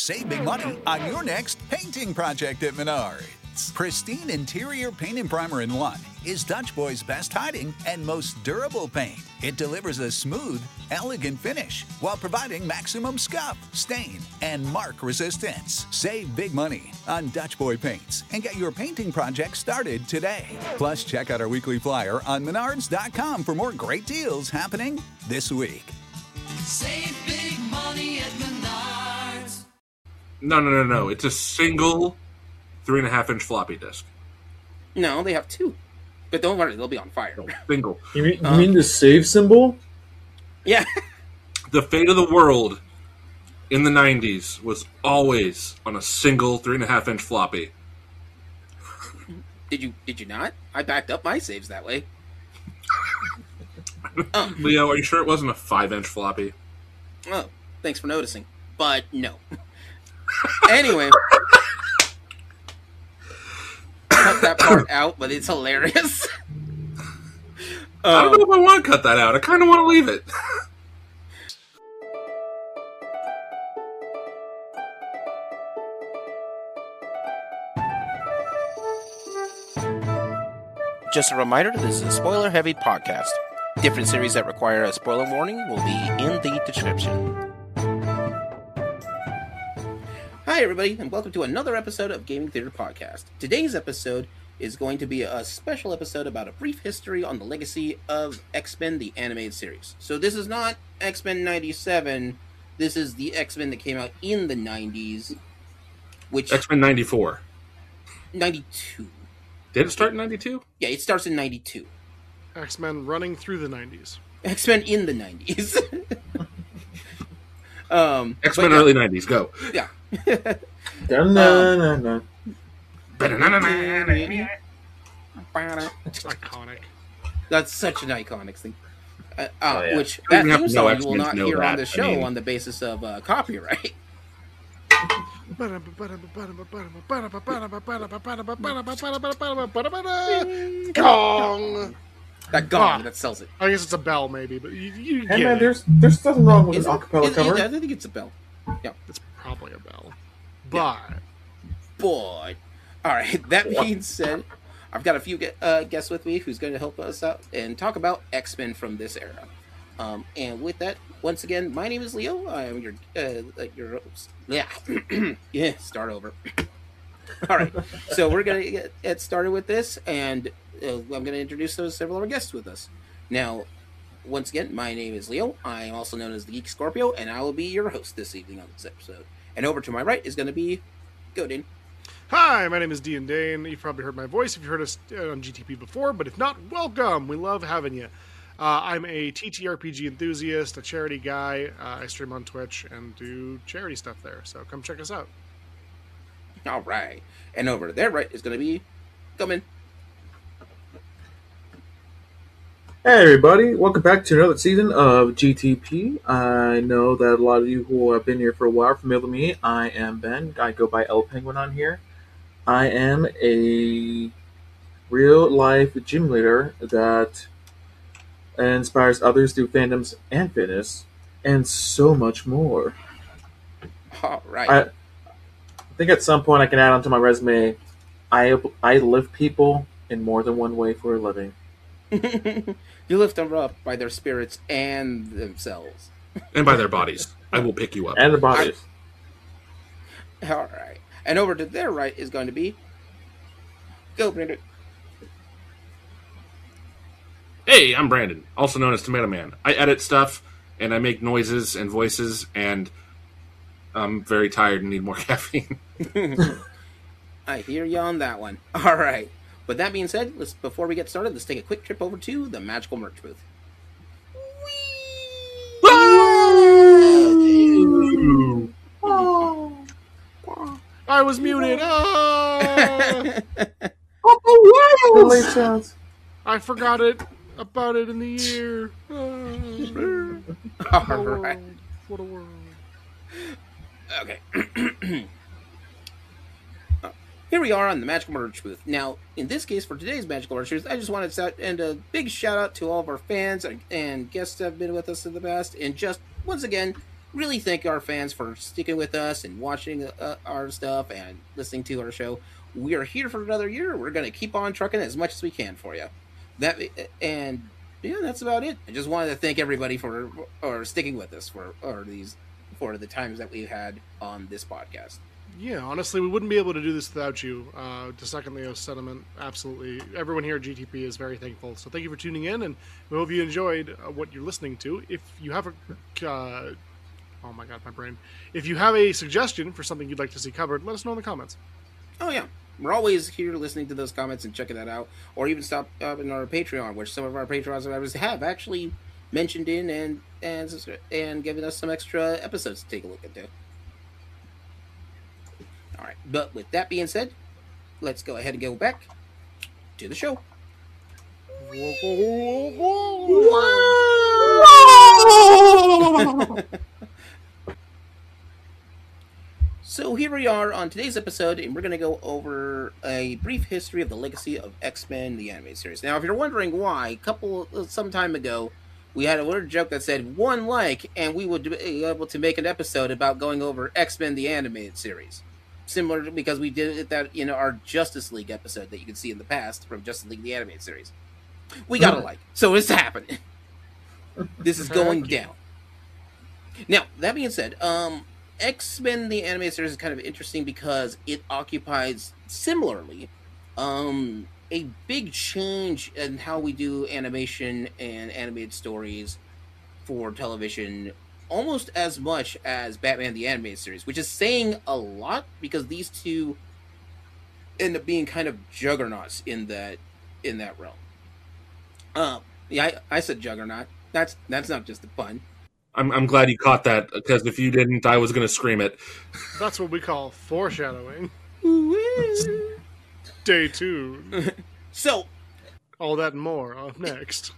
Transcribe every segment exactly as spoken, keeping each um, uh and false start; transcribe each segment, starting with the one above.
Save big money on your next painting project at Menards. Pristine interior paint and primer in one is Dutch Boy's best hiding and most durable paint. It delivers a smooth, elegant finish while providing maximum scuff, stain, and mark resistance. Save big money on Dutch Boy paints and get your painting project started today. Plus, check out our weekly flyer on menards dot com for more great deals happening this week. Save big money at Menards. No, no, no, no. It's a single three and a half inch floppy disk. No, they have two. But don't worry, they'll be on fire. No, single. You mean, you Um, mean the save symbol? Yeah. The fate of the world in the nineties was always on a single three and a half inch floppy. Did you did you not? I backed up my saves that way. um, Leo, are you sure it wasn't a five inch floppy? oh, thanks for noticing. But no. Anyway. Cut that part out, but it's hilarious. I don't know if I want to cut that out. I kind of want to leave it. Just a reminder, this is a spoiler-heavy podcast. Different series that require a spoiler warning will be in the description. Hi, everybody, and welcome to another episode of Gaming Theater Podcast. Today's episode is going to be a special episode about a brief history on the legacy of X-Men, the animated series. So this is not X-Men ninety-seven, this is the X-Men that came out in the nineties, which... X-Men ninety-four. ninety-two. Did it start in ninety-two? Yeah, it starts in ninety-two. X-Men running through the nineties. X-Men in the nineties. um, X-Men but yeah, early nineties, go. Yeah. Dun, dun, dun, dun. It's iconic. That's such an iconic thing. Uh, uh, Oh, yeah. Which, I that don't have theme to know song you X-Men will to not know hear that. on the I show mean- on the basis of uh, copyright. Gong! That gong Ah. that sells it. I guess it's a bell, maybe, but you, you Hey get man, it. there's there's nothing wrong with Is an it- acapella is- cover. I think it's a bell. Yeah. It's probably a bell. But, Boy. All right. That being said, I've got a few ge- uh, guests with me who's going to help us out and talk about X-Men from this era. Um, and with that, once again, my name is Leo. I am your uh, your host. Yeah. yeah. Start over. All right. So we're going to get, get started with this, and uh, I'm going to introduce those several of our guests with us. Now, once again, my name is Leo. I am also known as the Geek Scorpio, and I will be your host this evening on this episode. And over to my right is going to be Godin. hi, my name is Dean Dane. You've probably heard my voice if you've heard us uh, on G T P before, but if not, welcome. We love having you. Uh, I'm a T T R P G enthusiast, a charity guy. Uh, I stream on Twitch and do charity stuff there, so come check us out. All right. And over to their right is going to be Goman. Hey everybody, welcome back to another season of G T P. I know that a lot of you who have been here for a while are familiar with me. I am Ben. I go by L Penguin on here. I am a real life gym leader that inspires others through fandoms and fitness, and so much more. All right. I, I think at some point I can add onto my resume, I I lift people in more than one way for a living. You lift them up by their spirits and themselves. And by their bodies. I will pick you up. And the bodies. All right. And over to their right is going to be Go, Brandon. Hey, I'm Brandon, also known as Tomato Man. I edit stuff, and I make noises and voices, and I'm very tired and need more caffeine. I hear you on that one. All right. With that being said, let's before we get started, let's take a quick trip over to the magical merch booth. I was muted. Ah! Congratulations. I forgot it about it in the year. Ah. All What a right. world. What a world. Okay. Uh, Here we are on the Magical Merch booth. Now, in this case, for today's Magical Merch booth, I just wanted to start, and a big shout out to all of our fans and, and guests that have been with us in the past. And just, once again, really thank our fans for sticking with us and watching uh, our stuff and listening to our show. We are here for another year. We're going to keep on trucking as much as we can for you. That and yeah, that's about it. I just wanted to thank everybody for or sticking with us for or these for the times that we've had on this podcast. Yeah, honestly, we wouldn't be able to do this without you. Uh, to second Leo's sentiment, absolutely. Everyone here at G T P is very thankful. So thank you for tuning in, and we hope you enjoyed uh, what you're listening to. If you have a, uh, oh my god, my brain. If you have a suggestion for something you'd like to see covered, let us know in the comments. Oh yeah, we're always here listening to those comments and checking that out, or even stop up in our Patreon, which some of our Patreon subscribers have actually mentioned in and and and given us some extra episodes to take a look into. All right, but with that being said, let's go ahead and go back to the show. So here we are on today's episode, and we're going to go over a brief history of the legacy of X-Men, the animated series. Now, if you're wondering why, a couple some time ago, we had a weird joke that said one like, and we would be able to make an episode about going over X-Men, the animated series. Similar to, because we did that in our Justice League episode that you can see in the past from Justice League, the animated series. We got a like, so it's happening. This is going down. Now, that being said, um, X-Men, the animated series is kind of interesting because it occupies, similarly, um, a big change in how we do animation and animated stories for television, almost as much as Batman the Animated Series, which is saying a lot because these two end up being kind of juggernauts in that in that realm. Um, yeah, I, I said juggernaut. That's that's not just a pun. I'm I'm glad you caught that, because if you didn't, I was going to scream it. That's what we call foreshadowing. Stay tuned. So, all that and more up next.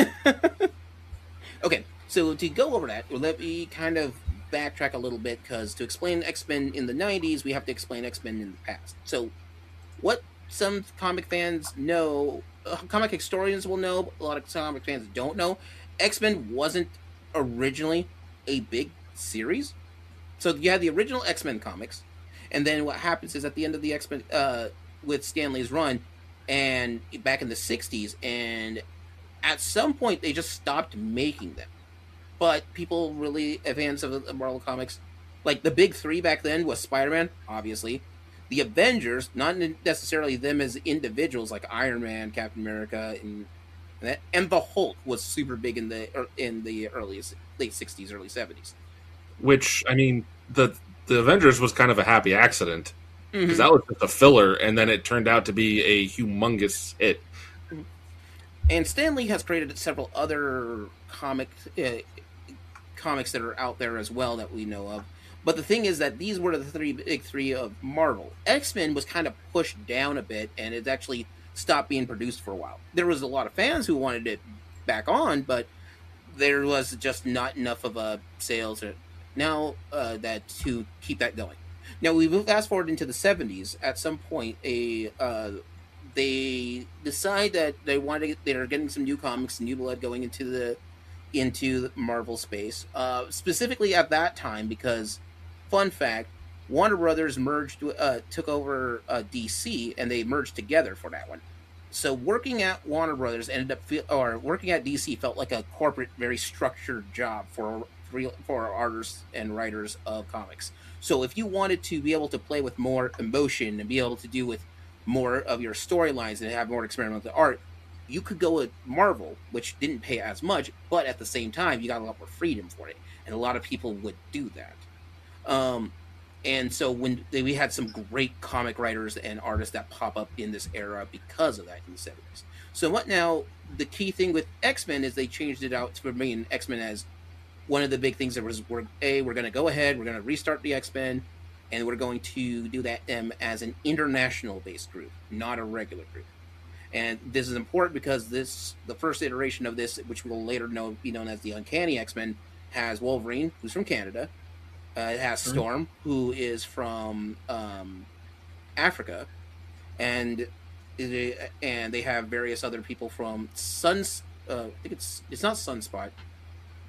Okay. So to go over that, let me kind of backtrack a little bit, because to explain X-Men in the nineties, we have to explain X-Men in the past. So what some comic fans know, uh, comic historians will know, a lot of comic fans don't know, X-Men wasn't originally a big series. So you had the original X-Men comics, and then what happens is at the end of the X-Men, uh, with Stan Lee's run, and back in the sixties, and at some point they just stopped making them. But people really, fans of the Marvel Comics, like the big three back then was Spider-Man, obviously. The Avengers, not necessarily them as individuals, like Iron Man, Captain America, and and the Hulk was super big in the in the early late sixties, early seventies. Which, I mean, the the Avengers was kind of a happy accident, because Mm-hmm. that was just a filler, and then it turned out to be a humongous hit. And Stan Lee has created several other comic uh, comics that are out there as well that we know of. But the thing is that these were the three big three of Marvel. X-Men was kind of pushed down a bit, and it actually stopped being produced for a while. There was a lot of fans who wanted it back on, but there was just not enough of a sales or, now uh, that to keep that going. Now we move fast forward into the seventies. At some point, a uh, they decide that they want to. They're getting some new comics, new blood going into the into the Marvel space. Uh, specifically at that time, because fun fact, Warner Brothers merged, uh, took over uh, D C, and they merged together for that one. So working at Warner Brothers ended up, feel, or working at D C felt like a corporate, very structured job for for artists and writers of comics. So if you wanted to be able to play with more emotion and be able to do with more of your storylines and have more experimental art, you could go with Marvel, which didn't pay as much, but at the same time, you got a lot more freedom for it. And a lot of people would do that. Um, and so when they, we had some great comic writers and artists that pop up in this era because of that in the seventies. So what now, the key thing with X-Men is they changed it out to remain X-Men as one of the big things that was, we're, A, we're going to go ahead, we're going to restart the X-Men, and we're going to do that um, as an international-based group, not a regular group. And this is important because this, the first iteration of this, which will later know, be known as the Uncanny X-Men, has Wolverine, who's from Canada. Uh, it has Storm, who is from um, Africa, and it, and they have various other people from Suns. Uh, I think it's it's not Sunspot.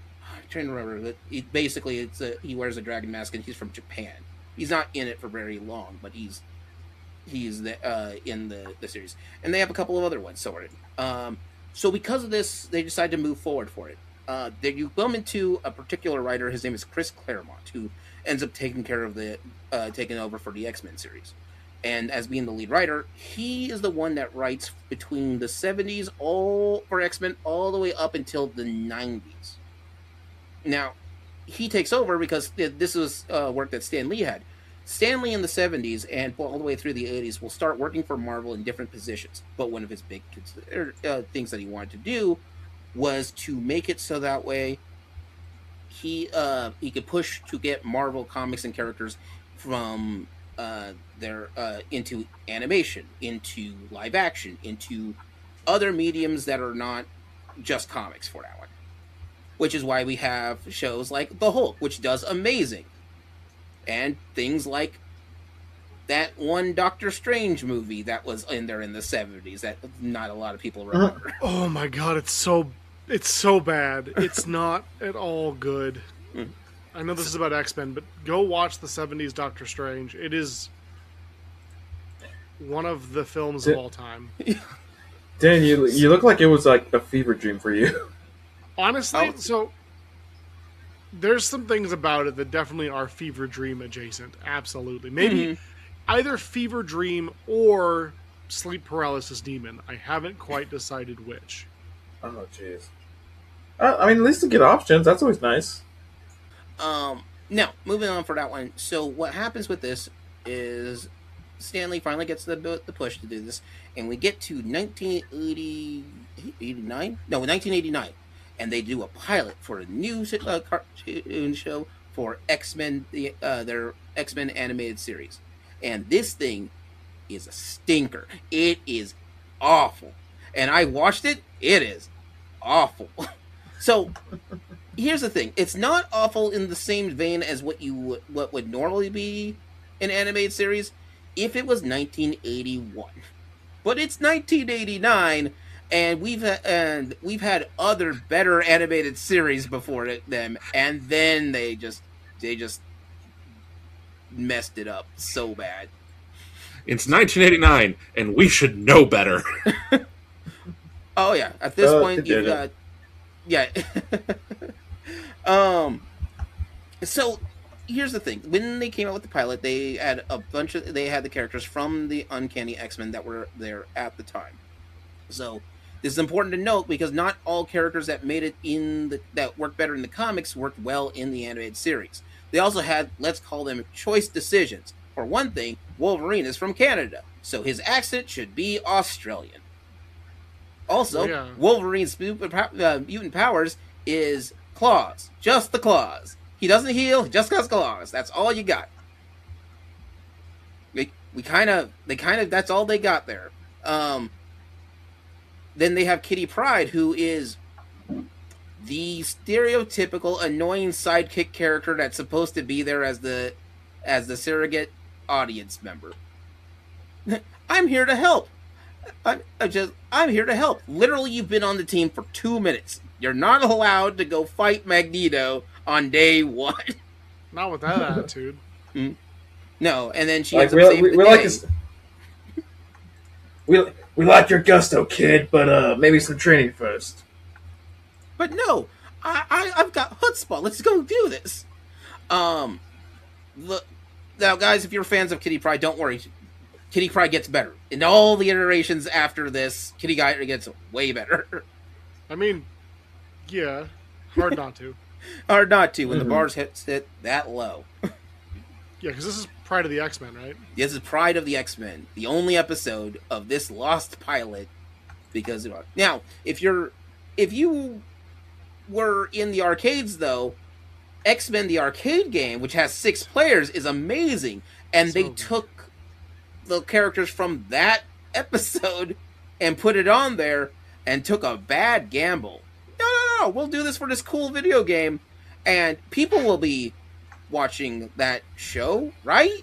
trying to remember. But it, basically, it's a, he wears a dragon mask and he's from Japan. He's not in it for very long, but he's he's the, uh, in the, the series. And they have a couple of other ones sorted. Um, so because of this, they decide to move forward for it. Uh, there you come into a particular writer. His name is Chris Claremont, who ends up taking care of the uh, taking over for the X-Men series. And as being the lead writer, he is the one that writes between the seventies all for X-Men all the way up until the nineties. Now, he takes over because this was uh, work that Stan Lee had. Stan Lee in the seventies and all the way through the eighties will start working for Marvel in different positions. But one of his big uh, things that he wanted to do was to make it so that way he uh, he could push to get Marvel comics and characters from uh, their uh, into animation, into live action, into other mediums that are not just comics for that one. Which is why we have shows like The Hulk, which does amazing. And things like that one Doctor Strange movie that was in there in the seventies that not a lot of people remember. Oh my god, it's so it's so bad. It's not at all good. Mm. I know this is about X-Men, but go watch the seventies Doctor Strange. It is one of the films of all time. Dan, you you look like it was like a fever dream for you. Honestly, Oh. so there's some things about it that definitely are fever dream adjacent. Absolutely. Maybe Mhm. either fever dream or sleep paralysis demon. I haven't quite decided which. Oh, jeez. Uh, I mean, at least to get options. That's always nice. Um, now, moving on for that one. So what happens with this is Stanley finally gets the the push to do this, and we get to nineteen eighty, eighty-nine? No, nineteen eighty-nine. And they do a pilot for a new uh, cartoon show for X-Men, the, uh, their X-Men animated series. And this thing is a stinker. It is awful. And I watched it. It is awful. So, here's the thing. It's not awful in the same vein as what you would, what would normally be an animated series if it was nineteen eighty-one. But it's nineteen eighty-nine, and we've ha- and we've had other better animated series before it, them, and then they just they just messed it up so bad. It's nineteen eighty-nine, and we should know better. Oh yeah, at this Uh, point they you've did got yeah. um. So here's the thing: when they came out with the pilot, they had a bunch of they had the characters from the Uncanny X-Men that were there at the time. So this is important to note because not all characters that made it in the that worked better in the comics worked well in the animated series. They also had, let's call them, choice decisions. For one thing, Wolverine is from Canada, so his accent should be Australian. Also, Yeah. Wolverine's mutant pow- uh, mutant powers is claws, just the claws. He doesn't heal, he just has claws. That's all you got. We we kind of they kind of that's all they got there. Um. Then they have Kitty Pryde, who is the stereotypical annoying sidekick character that's supposed to be there as the as the surrogate audience member. I'm here to help. I'm, I'm just I'm here to help. Literally, you've been on the team for two minutes. You're not allowed to go fight Magneto on day one. Not with that attitude. No, and then she Like ends up we, saving we, the we day. like this. We we like your gusto, kid, but uh, maybe some training first. But no, I, I I've got chutzpah. Let's go do this. Um, look now, guys. If you're fans of Kitty Pryde, don't worry. Kitty Pryde gets better in all the iterations after this. Kitty Pryde gets way better. I mean, yeah, hard not to. Hard not to when Mhm. the bars hit sit that low. Yeah, because this is Pride of the X-Men, right? This is Pride of the X-Men, the only episode of this lost pilot. Because now, if you're, if you were in the arcades though, X-Men the arcade game, which has six players, is amazing, and they So good. took the characters from that episode and put it on there and took a bad gamble. No, no, no, we'll do this for this cool video game, and people will be watching that show, right?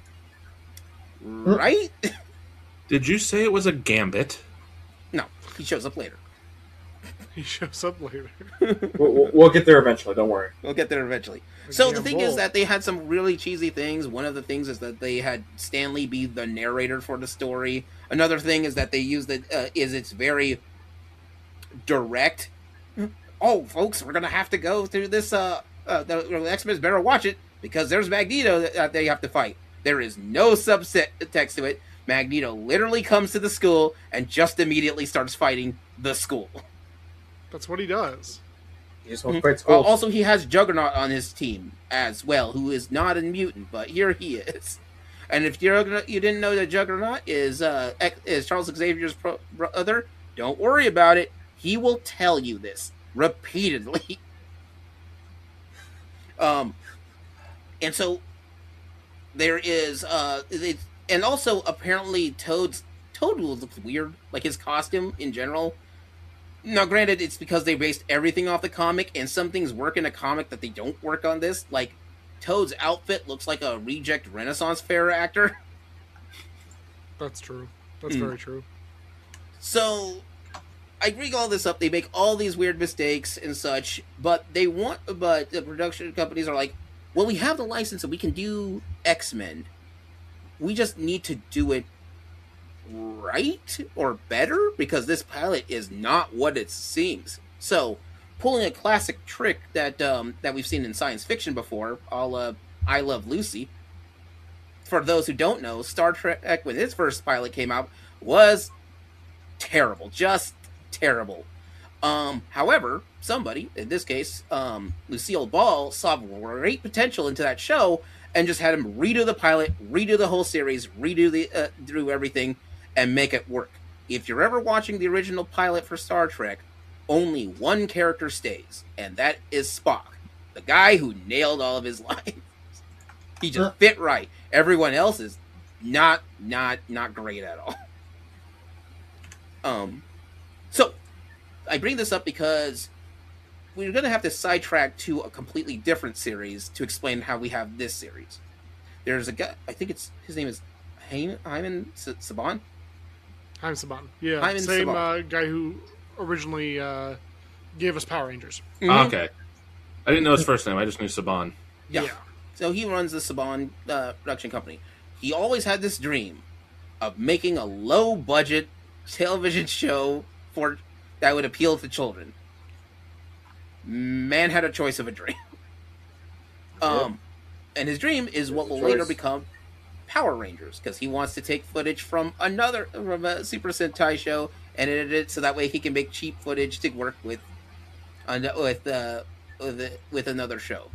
Right? Did you say it was a gambit? No, he shows up later. He shows up later. we'll, we'll, we'll get there eventually. Don't worry. We'll get there eventually. So the Damn thing is bull. that they had some really cheesy things. One of the things is that they had Stanley be the narrator for the story. Another thing is that they used it uh, is it's very direct. Oh, folks, we're gonna have to go through this. Uh, uh the, the X-Men better watch it because there's Magneto that, that they have to fight. There is no subset text to it. Magneto literally comes to the school and just immediately starts fighting the school. That's what he does. You just want to fight Uh, schools. also, he has Juggernaut on his team as well, who is not a mutant, but here he is. And if you're, you didn't know that Juggernaut is uh, is Charles Xavier's pro- brother, don't worry about it. He will tell you this repeatedly. um, and so there is, uh, it, and also apparently Toad's Toad looks weird, like his costume in general. Now, granted, it's because they based everything off the comic, and some things work in a comic that they don't work on this. Like, Toad's outfit looks like a reject Renaissance fair actor. That's true. That's Mm. very true. So, I rig all this up. They make all these weird mistakes and such, but they want, but the production companies are like, well, we have the license and we can do X-Men. We just need to do it right or better because this pilot is not what it seems. So, pulling a classic trick that um, that we've seen in science fiction before, a la I Love Lucy. For those who don't know, Star Trek, when its first pilot came out, was terrible, just terrible. Um, however, somebody, in this case, um, Lucille Ball, saw great potential into that show and just had him redo the pilot, redo the whole series, redo the uh, do everything, and make it work. If you're ever watching the original pilot for Star Trek, only one character stays, and that is Spock, the guy who nailed all of his lines. He just fit right. Everyone else is not, not, not great at all. Um, so I bring this up because we're going to have to sidetrack to a completely different series to explain how we have this series. There's a guy, I think it's his name is Hyman Hyman Saban. Hyman Saban. Yeah, Hyman same Saban. Uh, guy who originally uh, gave us Power Rangers. Mhm. Okay. I didn't know his first name. I just knew Saban. Yeah. Yeah. So he runs the Saban uh, production company. He always had this dream of making a low budget television show for that would appeal to children. Man had a choice of a dream. Um, and his dream is what will Choice. later become Power Rangers because he wants to take footage from another from a Super Sentai show and edit it so that way he can make cheap footage to work with on with uh, with with another show.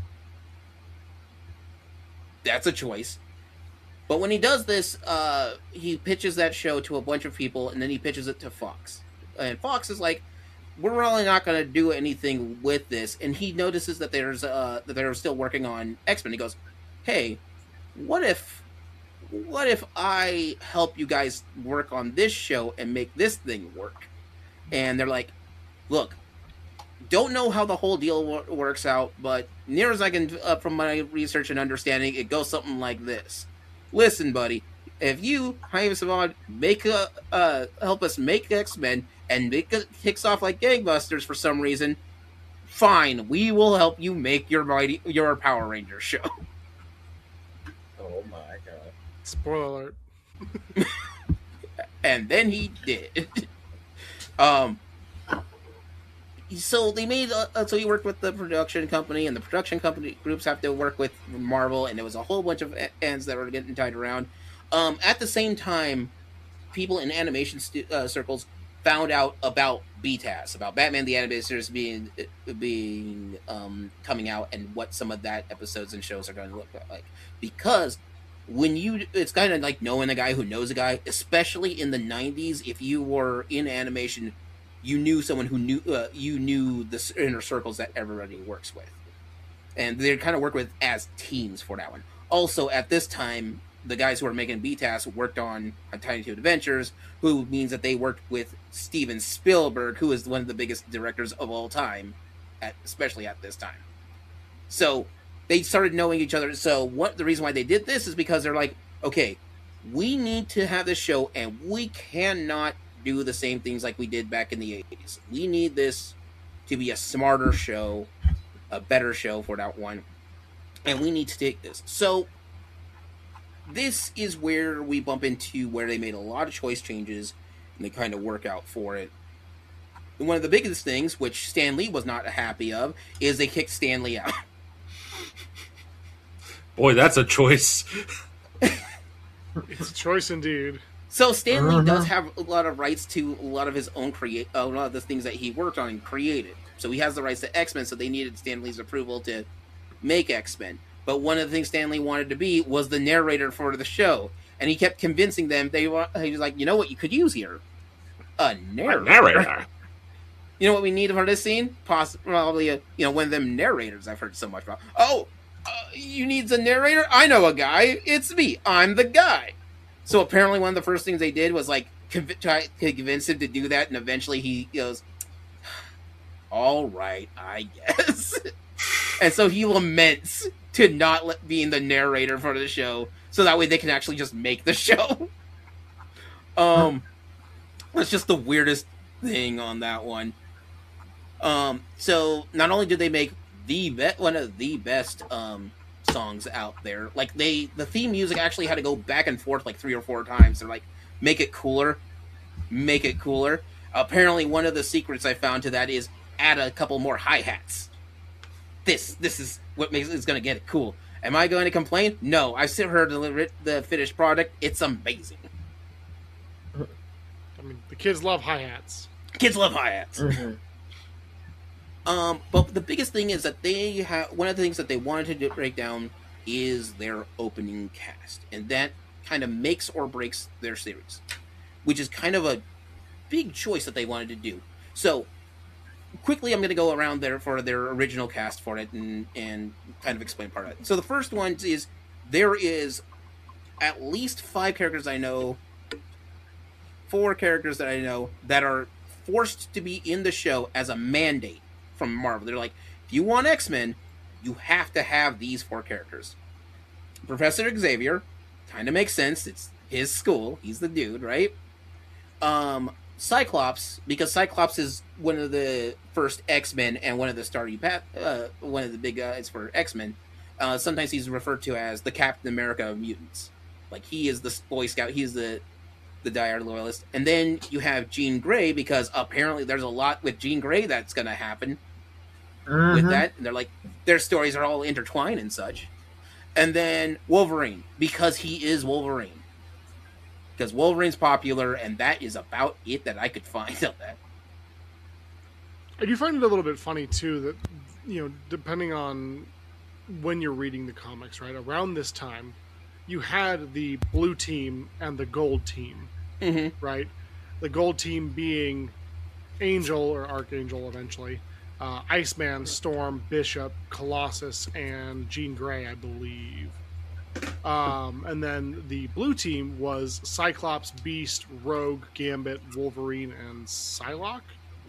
That's a choice. But when he does this, uh, he pitches that show to a bunch of people, and then he pitches it to Fox. And Fox is like, "We're really not going to do anything with this." And he notices that there's uh, that they're still working on X-Men. He goes, "Hey, what if, what if I help you guys work on this show and make this thing work?" And they're like, "Look, don't know how the whole deal wor- works out, but near as I can, uh, from my research and understanding, it goes something like this. Listen, buddy, if you, Jaime Saban, make a, uh, help us make X-Men and make it kicks off like gangbusters for some reason, fine, we will help you make your mighty, your Power Ranger show." Oh my god. Spoiler alert. And then he did. um. So they made. Uh, so he worked with the production company, and the production company groups have to work with Marvel, and there was a whole bunch of ends that were getting tied around. Um, at the same time, people in animation stu- uh, circles found out about B T A S, about Batman the Animated Series being being um, coming out, and what some of that episodes and shows are going to look like. Because when you, it's kind of like knowing a guy who knows a guy, especially in the nineties. If you were in animation, you knew someone who knew uh, you knew the inner circles that everybody works with, and they kind of work with as teams for that one. Also, at this time, the guys who were making B T A S worked on Tiny Toon Adventures, who means that they worked with Steven Spielberg, who is one of the biggest directors of all time, at, especially at this time. So they started knowing each other. So what the reason why they did this is because they're like, okay, we need to have this show, and we cannot do the same things like we did back in the eighties. We need this to be a smarter show, a better show for that one. And we need to take this. So, this is where we bump into where they made a lot of choice changes, and they kind of work out for it. And one of the biggest things, which Stan Lee was not happy of, is they kicked Stan Lee out. Boy, that's a choice. It's a choice indeed. So Stan Lee Uh-huh. does have a lot of rights to a lot of his own create, a lot of the things that he worked on and created. So he has the rights to X-Men. So they needed Stan Lee's approval to make X-Men. But one of the things Stan Lee wanted to be was the narrator for the show, and he kept convincing them. They wa- he was like, you know what you could use here, a narrator. Narrator. You know what we need for this scene? Poss- probably a, you know, one of them narrators I've heard so much about. Oh, uh, you need a narrator? I know a guy. It's me. I'm the guy. So apparently one of the first things they did was like conv- try to convince him to do that, and eventually he goes, all right, I guess. And so he laments to not let, being the narrator for the show, so that way they can actually just make the show. Um, that's just the weirdest thing on that one. Um, so not only did they make the be- one of the best um songs out there, like they the theme music actually had to go back and forth like three or four times. They're like, make it cooler, make it cooler. Apparently, one of the secrets I found to that is add a couple more hi-hats. This this is what makes is going to get it cool. Am I going to complain? No, I've still heard the, the finished product. It's amazing. I mean, the kids love hi-hats. Kids love hi-hats. Mhm. Um, but the biggest thing is that they have one of the things that they wanted to break down is their opening cast, and that kind of makes or breaks their series, which is kind of a big choice that they wanted to do. So, quickly, I'm going to go around there for their original cast for it and and kind of explain part of it. So the first one is there is at least five characters I know, four characters that I know that are forced to be in the show as a mandate from Marvel. They're like, if you want X-Men, you have to have these four characters. Professor Xavier, kind of makes sense. It's his school. He's the dude, right? Um, Cyclops, because Cyclops is one of the first X-Men and one of the starting path, uh, one of the big guys for X-Men. Uh, sometimes he's referred to as the Captain America of mutants. Like, he is the Boy Scout. He's the the diehard loyalist. And then you have Jean Grey, because apparently there's a lot with Jean Grey that's going to happen Mhm. with that. And they're like, their stories are all intertwined and such. And then Wolverine, because he is Wolverine. Because Wolverine's popular, and that is about it that I could find of that. I do find it a little bit funny too that, you know, depending on when you're reading the comics, right? Around this time, you had the blue team and the gold team, Mm-hmm. right? The gold team being Angel or Archangel eventually, uh, Iceman, Storm, Bishop, Colossus, and Jean Grey, I believe. Um, and then the blue team was Cyclops, Beast, Rogue, Gambit, Wolverine, and Psylocke.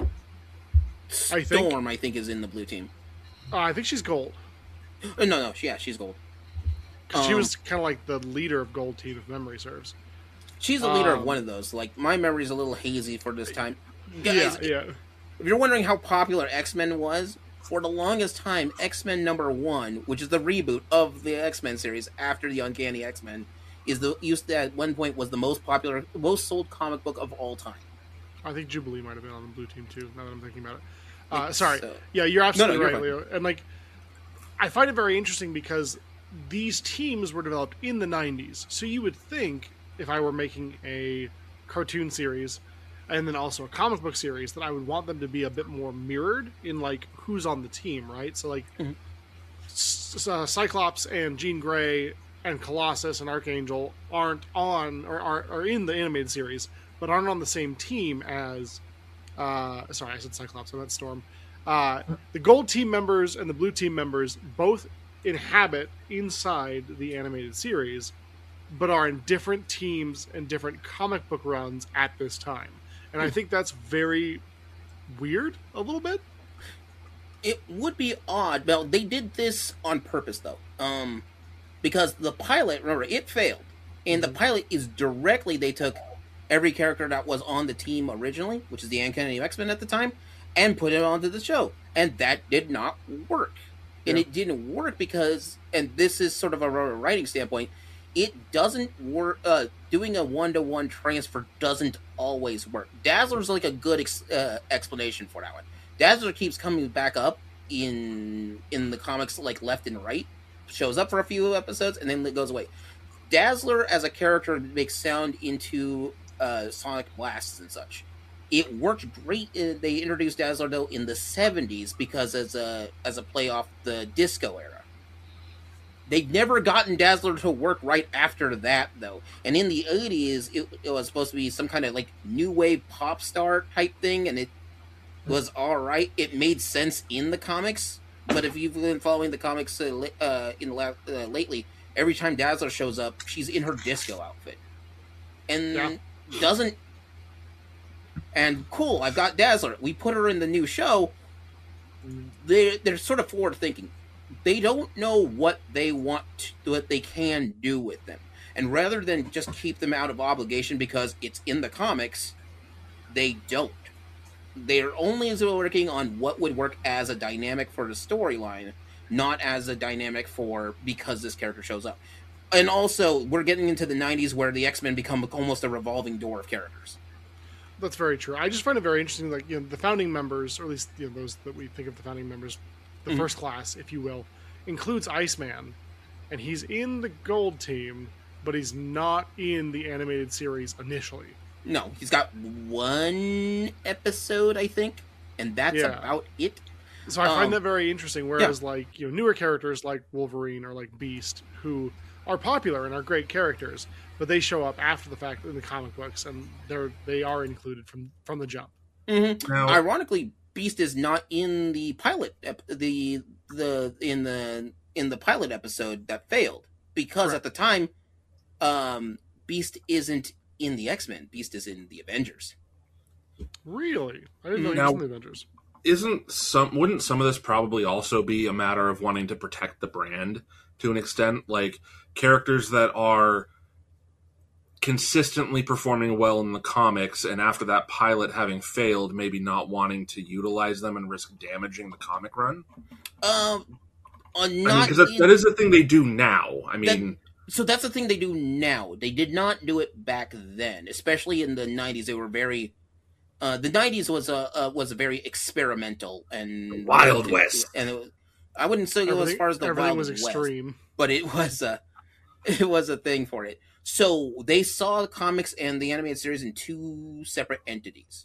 I think- Storm, I think, is in the blue team. Uh, I think she's gold. Oh, no, no, yeah, she's gold. 'Cause she Um, was kind of like the leader of Gold Team, if memory serves. She's the leader Um, of one of those. Like, my memory's a little hazy for this time. Guys, yeah, yeah. if you're wondering how popular X-Men was, for the longest time, X-Men number one, which is the reboot of the X-Men series after the Uncanny X-Men, is the used to, at one point was the most popular, most sold comic book of all time. I think Jubilee might have been on the blue team too. Now that I'm thinking about it. Uh, sorry. So- Yeah, you're absolutely No, no, right, you're Leo. And like, I find it very interesting because these teams were developed in the nineties. So you would think, if I were making a cartoon series and then also a comic book series, that I would want them to be a bit more mirrored in like who's on the team, right? So like, Mhm. S- uh, Cyclops and Jean Grey and Colossus and Archangel aren't on or are, are in the animated series, but aren't on the same team as. Uh, sorry, I said Cyclops. I meant Storm. Uh, the gold team members and the blue team members both inhabit inside the animated series, but are in different teams and different comic book runs at this time. And I think that's very weird, a little bit. It would be odd. Well, they did this on purpose, though. Um, because the pilot, remember, it failed. And the pilot is directly, they took every character that was on the team originally, which is the Uncanny X-Men at the time, and put it onto the show. And that did not work. And Yeah. it didn't work because, and this is sort of a writing standpoint, it doesn't work. Uh, doing a one-to-one transfer doesn't always work. Dazzler's like a good ex- uh, explanation for that one. Dazzler keeps coming back up in in the comics, like left and right. Shows up for a few episodes and then it goes away. Dazzler as a character makes sound into uh, Sonic blasts and such. It worked great. Uh, they introduced Dazzler though in the seventies because as a as a play off the disco era. They've never gotten Dazzler to work right after that though. And in the eighties, it, it was supposed to be some kind of like new wave pop star type thing, and it was all right. It made sense in the comics, but if you've been following the comics uh, li- uh, in the la- uh, lately, every time Dazzler shows up, she's in her disco outfit, and Yeah. doesn't. And cool, I've got Dazzler. We put her in the new show. They they're sort of forward thinking. They don't know what they want, to, what they can do with them, and rather than just keep them out of obligation because it's in the comics, they don't. They're only working on what would work as a dynamic for the storyline, not as a dynamic for because this character shows up. And also, we're getting into the nineties where the X-Men become almost a revolving door of characters. That's very true. I just find it very interesting, like, you know, the founding members, or at least, you know, those that we think of the founding members, the Mhm. first class, if you will, includes Iceman, and he's in the Gold Team, but he's not in the animated series initially. No, he's got one episode, I think, and that's Yeah. about it. So I find Um, that very interesting. Whereas, like, you know, newer characters like Wolverine or like Beast, who are popular and are great characters, but they show up after the fact in the comic books, and they're they are included from from the jump. Mm-hmm. Now, Ironically, Beast is not in the pilot, ep- the the in the in the pilot episode that failed because Correct. at the time, um, Beast isn't in the X-Men. Beast is in the Avengers. Really, I didn't know he Now- was in the Avengers. isn't some wouldn't some of this probably also be a matter of wanting to protect the brand to an extent, like characters that are consistently performing well in the comics, and after that pilot having failed, maybe not wanting to utilize them and risk damaging the comic run? Um, uh, I mean, not because that, in- that is the thing they do now. I That- mean, So that's the thing they do now. They did not do it back then, especially in the nineties. They were very. Uh, the nineties was a uh, was a very experimental and Wild West. and it was, I wouldn't say go as Everything, far as the everything Wild was West, extreme. but it was a it was a thing for it. So they saw the comics and the animated series in two separate entities.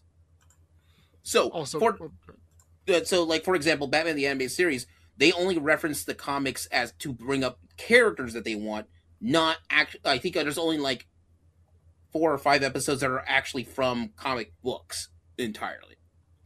So Also, for uh, so like for example, Batman the animated series, they only reference the comics as to bring up characters that they want, not act. I think there's only like four or five episodes that are actually from comic books entirely.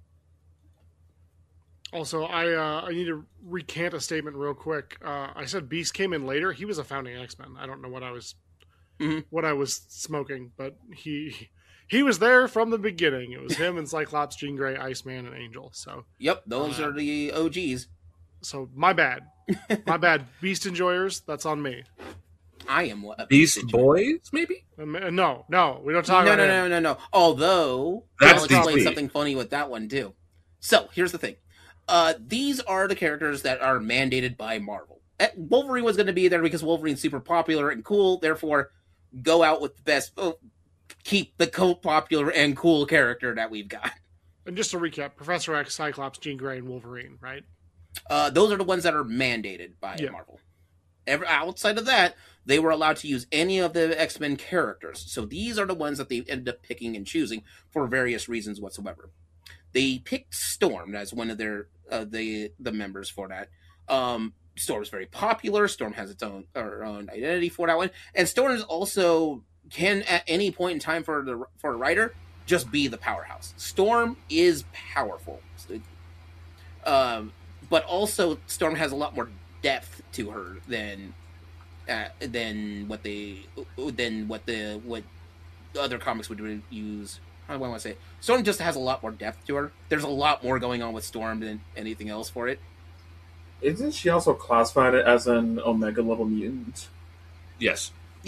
Also, I uh, I need to recant a statement real quick. Uh, I said Beast came in later. He was a founding X-Men. I don't know what I was Mhm. what I was smoking, but he he was there from the beginning. It was him and Cyclops, Jean Grey, Iceman, and Angel. So Yep, those Uh, are the O Gs. so my bad, my bad. Beast enjoyers, that's on me. I am a Beast enjoyer. Boys, maybe? Um, uh, No, no, we don't talk No, about no, him. no, no, no. Although That's I'll explain D C. something funny with that one too. So here's the thing: uh, these are the characters that are mandated by Marvel. Uh, Wolverine was going to be there because Wolverine's super popular and cool. Therefore, go out with the best. Oh, keep the co- popular and cool character that we've got. And just to recap, Professor X, Cyclops, Jean Grey, and Wolverine, right? Uh, those are the ones that are mandated by Yeah. Marvel. Ever outside of that, they were allowed to use any of the X-Men characters. So these are the ones that they ended up picking and choosing for various reasons whatsoever. They picked Storm as one of their uh, the the members for that. Um, Storm's very popular. Storm has its own her own identity for that one, and Storm is also can at any point in time for the for a writer just be the powerhouse. Storm is powerful. Um, but also Storm has a lot more depth to her than uh, than what they than what the what other comics would use. How do I want to say it? Storm just has a lot more depth to her. There's a lot more going on with Storm than anything else for it. Isn't she also classified as an Omega level mutant? Yes.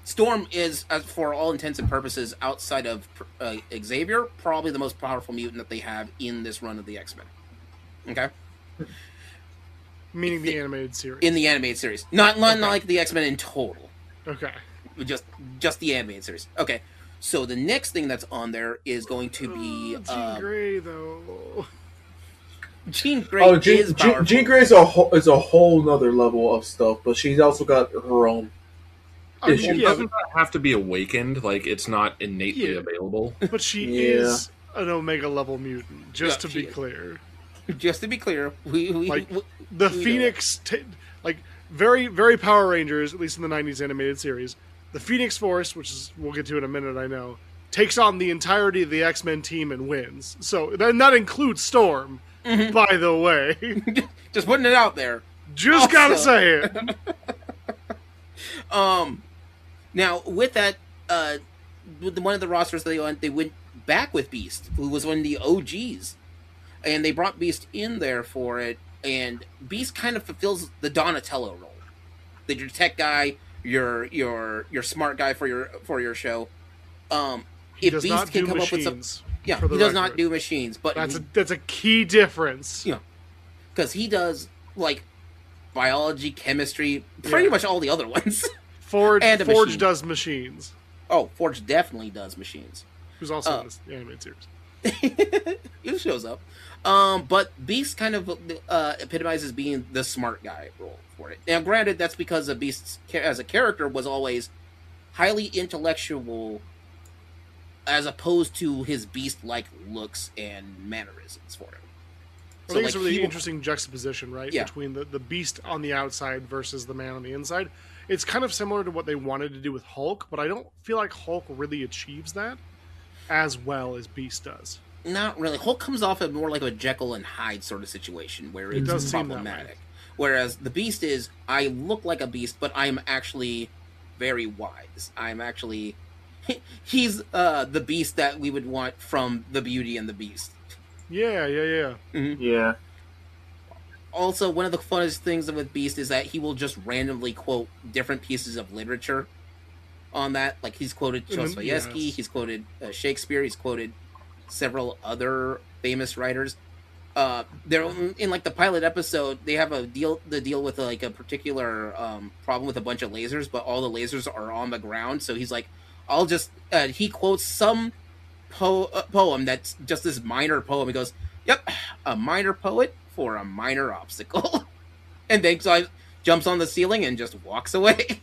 Storm is, uh, for all intents and purposes, outside of uh, Xavier, probably the most powerful mutant that they have in this run of the X-Men. Okay? Meaning the animated series. In the animated series. Not, not, Okay. not like the X-Men in total. Okay. Just just the animated series. Okay. So the next thing that's on there is going to be... Oh, Jean uh, Grey, though. Jean Grey Oh, Jean, is Jean, powerful. Jean Grey is a whole, is a whole nother level of stuff, but she's also got her own. I mean, Issue. yeah, Doesn't that have to be awakened? Like it's not innately Yeah. available. but she Yeah. is an Omega level mutant, just Yeah, to she be is. clear. Just to be clear, we... we, Like, we The we know Phoenix, t- like, very, very Power Rangers, at least in the nineties animated series, the Phoenix Force, which is we'll get to in a minute, I know, takes on the entirety of the X-Men team and wins. So, then that includes Storm, Mm-hmm. by the way. just putting it out there. Just gotta Also- say it. Um, now with that, uh, with the, one of the rosters they went, they went back with Beast, who was one of the O Gs, and they brought Beast in there for it. And Beast kind of fulfills the Donatello role, the your tech guy, your your your smart guy for your for your show. Um, He if does Beast not can do come up with some, machines. yeah, for he the does not record. do machines, but That's a, that's a key difference. Yeah. because he does like biology, chemistry, pretty Yeah. much all the other ones. Forge, And a Forge machine. does machines, Oh, Forge definitely does machines. who's also Oh. in this animated series. He shows up. Um, but Beast kind of uh, epitomizes being the smart guy role for it. Now, granted, that's because the Beast ca- as a character was always highly intellectual, as opposed to his Beast-like looks and mannerisms for him. I think it's a really he- interesting juxtaposition, right? Yeah. Between the, the beast on the outside versus the man on the inside. It's kind of similar to what they wanted to do with Hulk, but I don't feel like Hulk really achieves that as well as Beast does. Not really. Hulk comes off of more like a Jekyll and Hyde sort of situation where It it's does seem that problematic. way. Whereas the Beast is, I look like a beast, but I'm actually very wise. I'm actually, he's uh, the Beast that we would want from the Beauty and the Beast. Yeah, yeah, yeah. Yeah. Also, one of the funnest things with Beast is that he will just randomly quote different pieces of literature on that. Like he's quoted Mhm, Dostoevsky, yes. he's quoted uh, Shakespeare, he's quoted several other famous writers. Uh, they're in like the pilot episode. They have a deal, the deal with like a particular um, problem with a bunch of lasers, but all the lasers are on the ground. So he's like, "I'll just." Uh, he quotes some po- uh, poem that's just this minor poem. He goes, "Yep, a minor poet for a minor obstacle," and then so jumps on the ceiling and just walks away.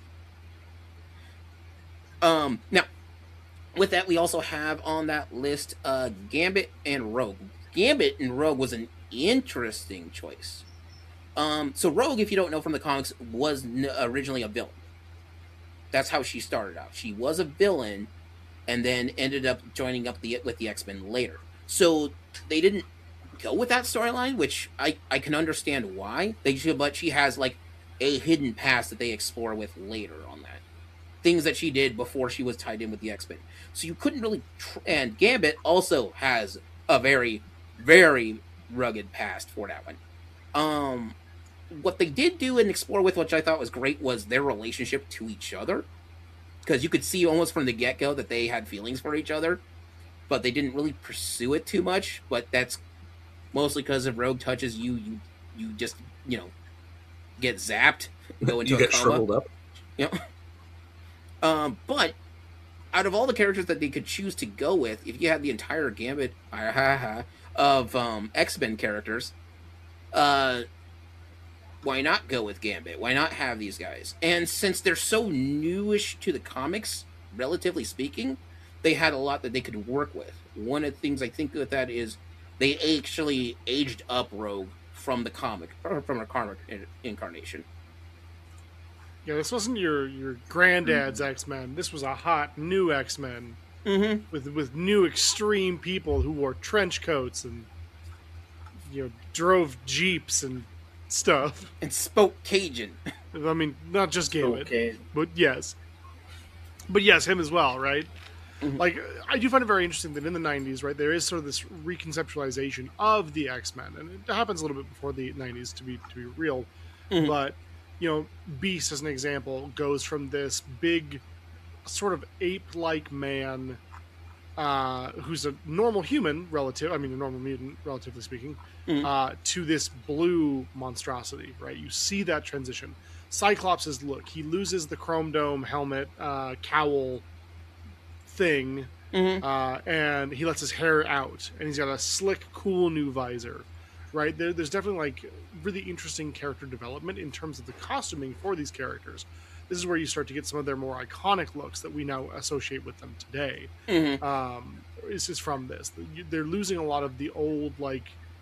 um, now, with that, we also have on that list uh, Gambit and Rogue. Gambit and Rogue was an interesting choice. Um, so Rogue, if you don't know from the comics, was n- originally a villain. That's how she started out. She was a villain, and then ended up joining up the with the X-Men later. So they didn't go with that storyline, which I, I can understand why. They should, but she has like a hidden past that they explore with later on that. Things that she did before she was tied in with the X-Men. So you couldn't really... Tr- and Gambit also has a very, very rugged past for that one. Um, what they did do and explore with, which I thought was great, was their relationship to each other. Because you could see almost from the get-go that they had feelings for each other. But they didn't really pursue it too much. But that's mostly because if Rogue touches you, you you just, you know, get zapped. Go into You a get coma. shriveled up. Yeah. Um, but out of all the characters that they could choose to go with, if you had the entire gambit ah, ha, ha, of um, X-Men characters, uh, why not go with Gambit? Why not have these guys? And since they're so newish to the comics, relatively speaking, they had a lot that they could work with. One of the things I think with that is they actually aged up Rogue from the comic, or from her comic incarnation. Yeah, this wasn't your, your granddad's X-Men. This was a hot, new X-Men Mm-hmm. with with new extreme people who wore trench coats and, you know, drove Jeeps and stuff. And spoke Cajun. I mean, not just Gambit, Okay. but yes. But yes, him as well, right? Mhm. Like, I do find it very interesting that in the nineties, right, there is sort of this reconceptualization of the X-Men, and it happens a little bit before the nineties, to be to be real. Mhm. But, you know, Beast, as an example, goes from this big sort of ape-like man uh, who's a normal human relative, I mean a normal mutant, relatively speaking, Mhm. uh, to this blue monstrosity, right? You see that transition. Cyclops' look. He loses the chrome dome helmet, uh, cowl thing, Mhm. uh, and he lets his hair out, and he's got a slick, cool new visor, right? There, there's definitely like really interesting character development in terms of the costuming for these characters. This is where you start to get some of their more iconic looks that we now associate with them today. Mhm. Um, this is from this. They're losing a lot of the old, like,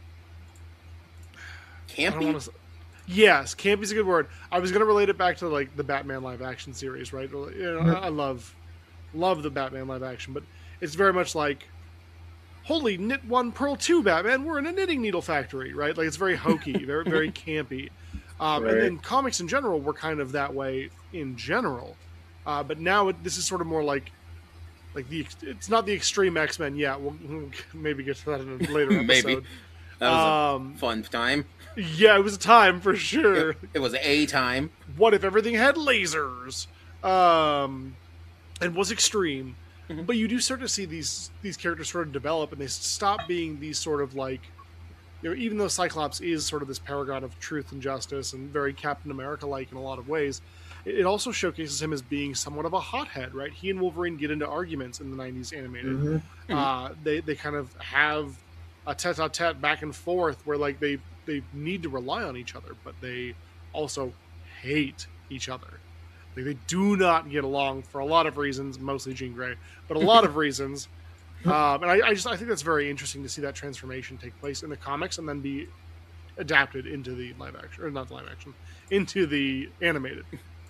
I don't Campy? want to. Yes, campy's a good word. I was going to relate it back to like the Batman live action series, right? You know, I I love, love the Batman live action, but it's very much like, holy knit one, pearl two, Batman. We're in a knitting needle factory, right? Like it's very hokey, very very campy. Um, Right. And then comics in general were kind of that way in general, uh, but now it, this is sort of more like, like the it's not the extreme X-Men yet. We'll, we'll maybe get to that in a later episode. Maybe. That was Um, a fun time. Yeah, it was a time for sure. It, it was a time. What if everything had lasers? Um, and was extreme. Mhm. But you do start to see these these characters sort of develop, and they stop being these sort of like, you know, even though Cyclops is sort of this paragon of truth and justice and very Captain America-like in a lot of ways, it, it also showcases him as being somewhat of a hothead, right? He and Wolverine get into arguments in the nineties animated. Mhm. Uh, they they kind of have a tete-a-tete back and forth where like they they need to rely on each other, but they also hate each other. Like, they do not get along for a lot of reasons, mostly Jean Grey, but a lot of reasons. Um, and I, I just I think that's very interesting to see that transformation take place in the comics and then be adapted into the live action, or not the live action, into the animated.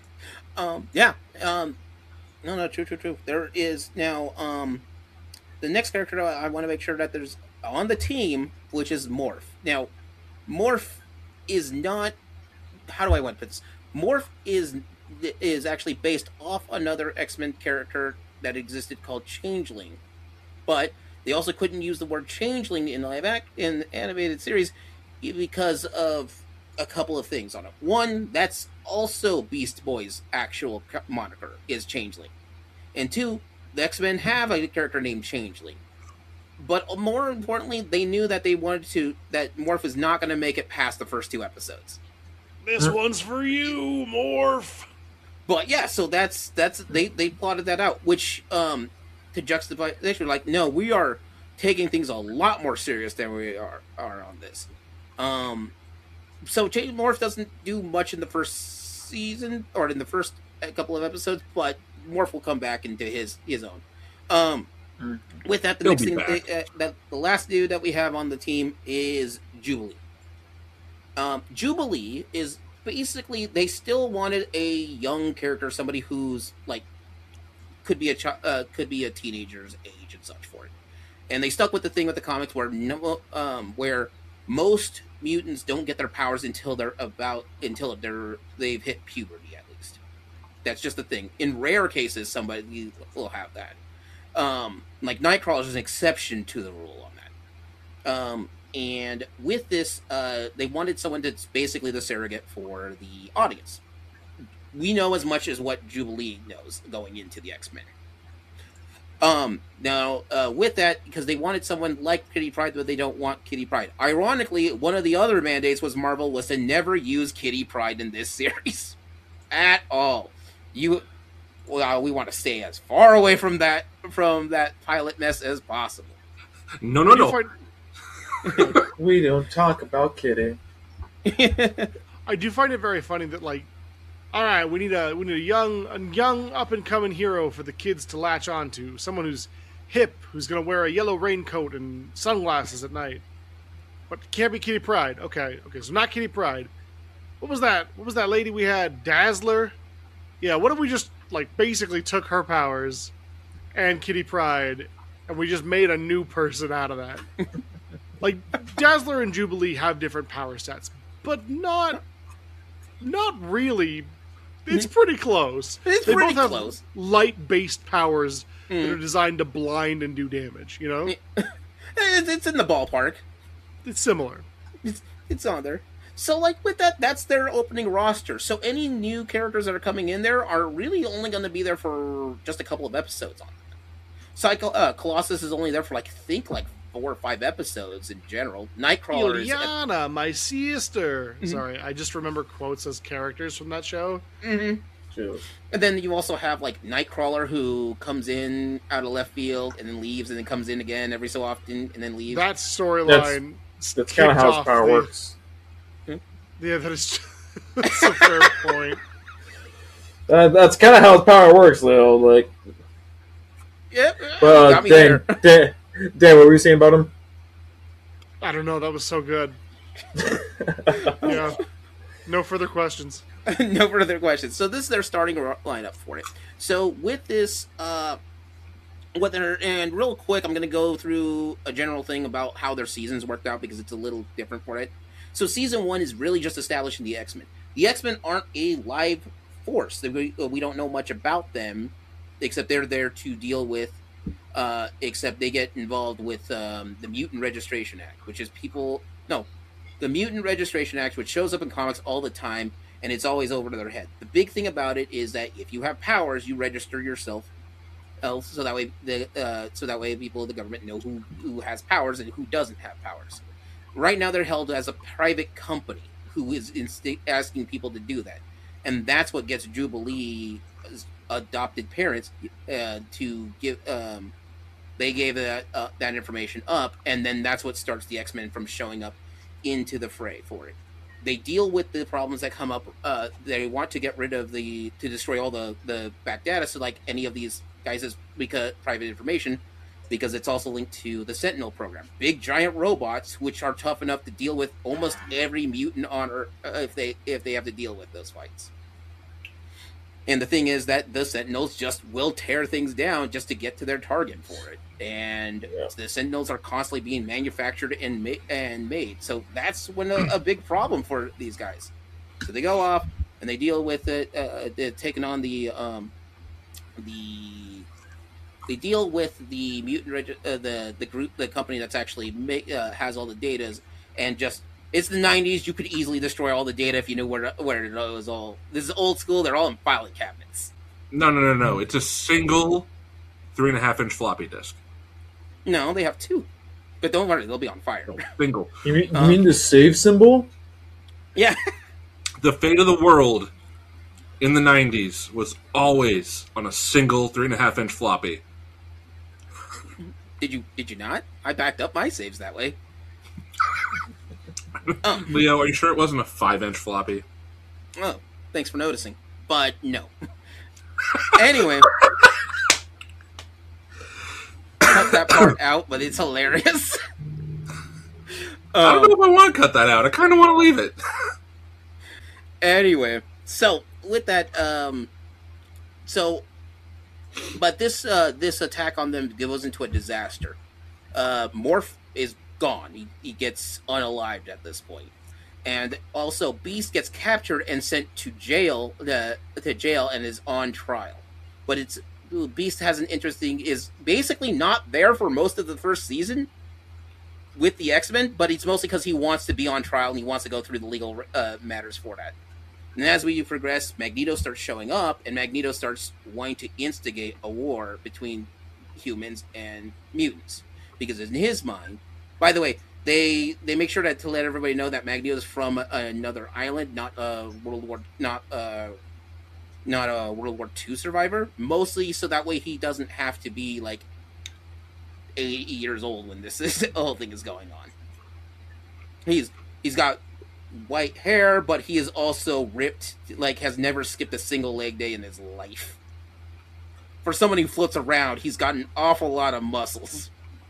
Um, yeah. Um, no, no, true, true, true. There is now um, the next character I want to make sure that there's on the team, which is Morph. Now, Morph is not. How do I want to put this? Morph is is actually based off another X-Men character that existed called Changeling, but they also couldn't use the word Changeling in live act in the animated series because of a couple of things on it. One, that's also Beast Boy's actual ca- moniker is Changeling, and two, the X-Men have a character named Changeling. But more importantly, they knew that they wanted to that Morph was not going to make it past the first two episodes. This one's for you, Morph. But yeah, so that's that's they they plotted that out, which um to juxtapose, they were like, no, we are taking things a lot more serious than we are are on this. Um, so Change Morph doesn't do much in the first season or in the first couple of episodes, but Morph will come back into his his own. Um, with that, the He'll next be thing back. uh, that the last dude that we have on the team is Jubilee. Um, Jubilee is basically they still wanted a young character, somebody who's like could be a chi- uh, could be a teenager's age and such for it, and they stuck with the thing with the comics where no, um, where most mutants don't get their powers until they're about until they're they've hit puberty at least. That's just the thing. In rare cases, somebody will have that. Um, like Nightcrawler is an exception to the rule on that. Um, and with this, uh, they wanted someone that's basically the surrogate for the audience. We know as much as what Jubilee knows going into the X-Men. Um, now, uh, with that, because they wanted someone like Kitty Pryde, but they don't want Kitty Pryde. Ironically, one of the other mandates was Marvel was to never use Kitty Pryde in this series at all. You, well, we want to stay as far away from that from that pilot mess as possible. No, no, I do no. find- We don't talk about Kitty. I do find it very funny that like, all right, we need a we need a young a young up and coming hero for the kids to latch onto. Someone who's hip, who's gonna wear a yellow raincoat and sunglasses at night. But can't be Kitty Pryde. Okay, okay, so not Kitty Pryde. What was that? What was that lady we had? Dazzler. Yeah. What if we just like basically took her powers and Kitty Pryde, and we just made a new person out of that? Like Dazzler and Jubilee have different power sets, but not not really. It's pretty close. It's they pretty both have close. light-based powers that Mm. are designed to blind and do damage. You know, It's, it's in the ballpark. it's similar. It's, it's on there. So, like, with that, that's their opening roster. So, any new characters that are coming in there are really only going to be there for just a couple of episodes on that. Psycho, uh, Colossus is only there for, like, I think, like, four or five episodes in general. Nightcrawler is... Juliana, my sister. Mm-hmm. Sorry, I just remember quotes as characters from that show. Mm-hmm. And then you also have, like, Nightcrawler, who comes in out of left field and then leaves and then comes in again every so often and then leaves. That storyline... That's, that's kind of how his power the, works. Hmm? Yeah, that is that's a fair point. Uh, that's kind of how his power works, Leo. Like, yep. Well, uh, Dan, Dan, Dan, what were you saying about him? I don't know. That was so good. Yeah. No further questions. No further questions. So this is their starting lineup for it. So with this, uh, what they're and real quick, I'm going to go through a general thing about how their seasons worked out because it's a little different for it. So season one is really just establishing the X-Men. The X-Men aren't a live force. We, we don't know much about them, except they're there to deal with. Uh, except they get involved with um, the Mutant Registration Act, which is people no, the Mutant Registration Act, which shows up in comics all the time. And it's always over to their head. The big thing about it is that if you have powers, you register yourself, else, so that way the uh, so that way people in the government know who, who has powers and who doesn't have powers. Right now, they're held as a private company who is insti- asking people to do that, and that's what gets Jubilee's adopted parents uh, to give. Um, they gave that uh, that information up, and then that's what starts the X-Men from showing up into the fray for it. They deal with the problems that come up. Uh, they want to get rid of the to destroy all the, the back data, so like any of these guys is because private information, because it's also linked to the Sentinel program. Big giant robots which are tough enough to deal with almost every mutant on Earth uh, if they if they have to deal with those fights. And the thing is that the Sentinels just will tear things down just to get to their target for it. And yeah. The Sentinels are constantly being manufactured and, ma- and made. So that's when a, a big problem for these guys. So they go off and they deal with it, uh, they're taking on the um, the they deal with the mutant reg- uh, the the group the company that's actually ma- uh, has all the data, and just it's the nineties. You could easily destroy all the data if you knew where where it was all. This is old school. They're all in filing cabinets. No, no, no, no. It's a single three and a half inch floppy disk. No, they have two, but don't worry, they'll be on fire. No, single. You mean, you um, mean the save symbol? Yeah. The fate of the world in the nineties was always on a single three and a half inch floppy. Did you? Did you not? I backed up my saves that way. um, Leo, are you sure it wasn't a five inch floppy? Oh, thanks for noticing. But no. Anyway. Cut that part out, but it's hilarious. I don't know if I want to cut that out. I kind of want to leave it. Anyway, so with that, um, so, but this uh, this attack on them goes into a disaster. Uh, Morph is gone. He, he gets unalived at this point. And also, Beast gets captured and sent to jail, uh, to jail and is on trial. But it's Beast has an interesting, is basically not there for most of the first season with the X-Men, but it's mostly because he wants to be on trial and he wants to go through the legal uh, matters for that. And as we progress, Magneto starts showing up, and Magneto starts wanting to instigate a war between humans and mutants. Because in his mind, by the way, they they make sure that to let everybody know that Magneto is from another island, not a World War, not a, not a World War Two survivor. Mostly so that way he doesn't have to be like eighty years old when this, this whole thing is going on. He's he's got white hair, but he is also ripped, like has never skipped a single leg day in his life. For someone who floats around, he's got an awful lot of muscles.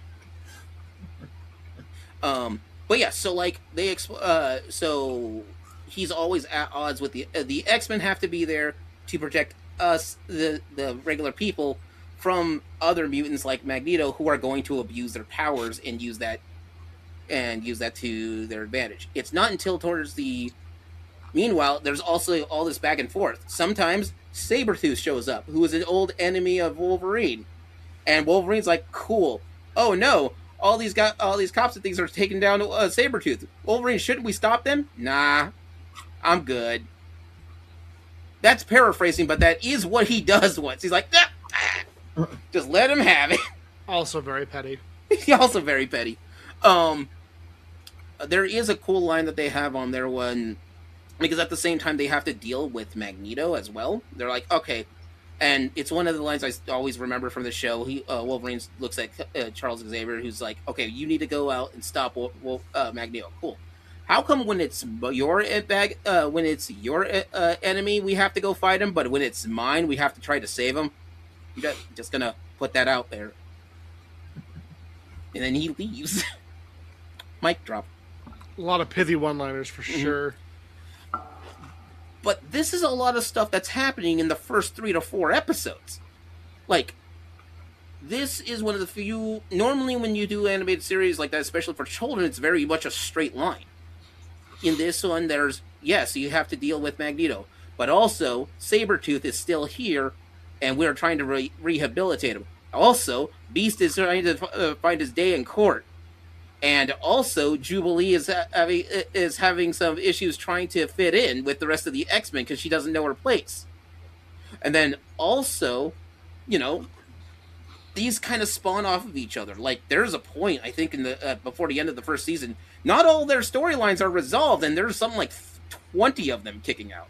Um, but yeah, so like they, exp- uh, so he's always at odds with the uh, the X-Men have to be there to protect us, the the regular people, from other mutants like Magneto who are going to abuse their powers and use that and use that to their advantage. It's not until towards the meanwhile there's also all this back and forth. Sometimes Sabretooth shows up, who is an old enemy of Wolverine, and Wolverine's like, "Cool. Oh no, all these got all these cops and things are taking down uh, Sabretooth. Wolverine, shouldn't we stop them? Nah, I'm good. That's paraphrasing, but that is what he does once. He's like, nah, just let him have it. Also very petty. He's also very petty. Um, there is a cool line that they have on there when, because at the same time they have to deal with Magneto as well. They're like, okay, and it's one of the lines I always remember from the show. He uh, Wolverine looks at uh, Charles Xavier, who's like, okay, you need to go out and stop Wolf, Wolf, uh, Magneto. Cool. How come when it's your bag, uh, when it's your uh, enemy, we have to go fight him, but when it's mine, we have to try to save him? You're just gonna put that out there. And then he leaves. Mic drop. A lot of pithy one-liners for Mm-hmm. sure. But this is a lot of stuff that's happening in the first three to four episodes. Like, this is one of the few... Normally when you do animated series like that, especially for children, it's very much a straight line. In this one, there's... Yes, you have to deal with Magneto. But also, Sabretooth is still here, and we're trying to re- rehabilitate him. Also, Beast is trying to uh, find his day in court. And also, Jubilee is ha- having is having some issues trying to fit in with the rest of the X-Men because she doesn't know her place. And then also, you know, these kind of spawn off of each other. Like, there's a point, I think, in the uh, before the end of the first season, not all their storylines are resolved, and there's something like twenty of them kicking out.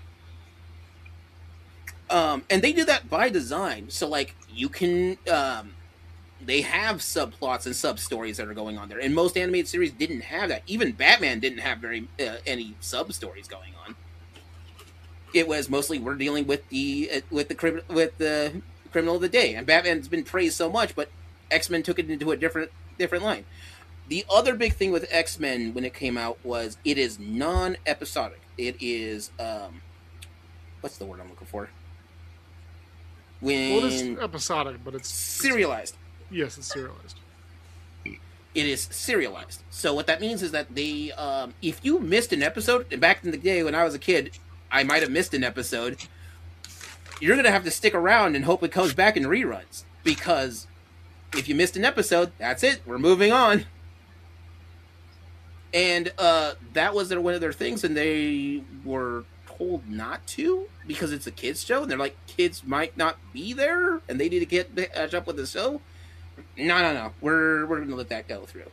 Um, and they do that by design. So, like, you can... Um, they have subplots and sub-stories that are going on there. And most animated series didn't have that. Even Batman didn't have very uh, any sub-stories going on. It was mostly we're dealing with the uh, with the crim- with the criminal of the day. And Batman's been praised so much, but X-Men took it into a different different line. The other big thing with X-Men when it came out was it is non-episodic. It is... Um, what's the word I'm looking for? When Well, it's episodic, but it's... serialized. Yes, it's serialized. It is serialized. So what that means is that they, um, if you missed an episode, and back in the day when I was a kid, I might have missed an episode, you're going to have to stick around and hope it comes back in reruns. Because if you missed an episode, that's it. We're moving on. And uh, that was their, one of their things, and they were told not to because it's a kids show, and they're like, kids might not be there, and they need to get catch up with the show. No, no, no. We're we're gonna let that go through.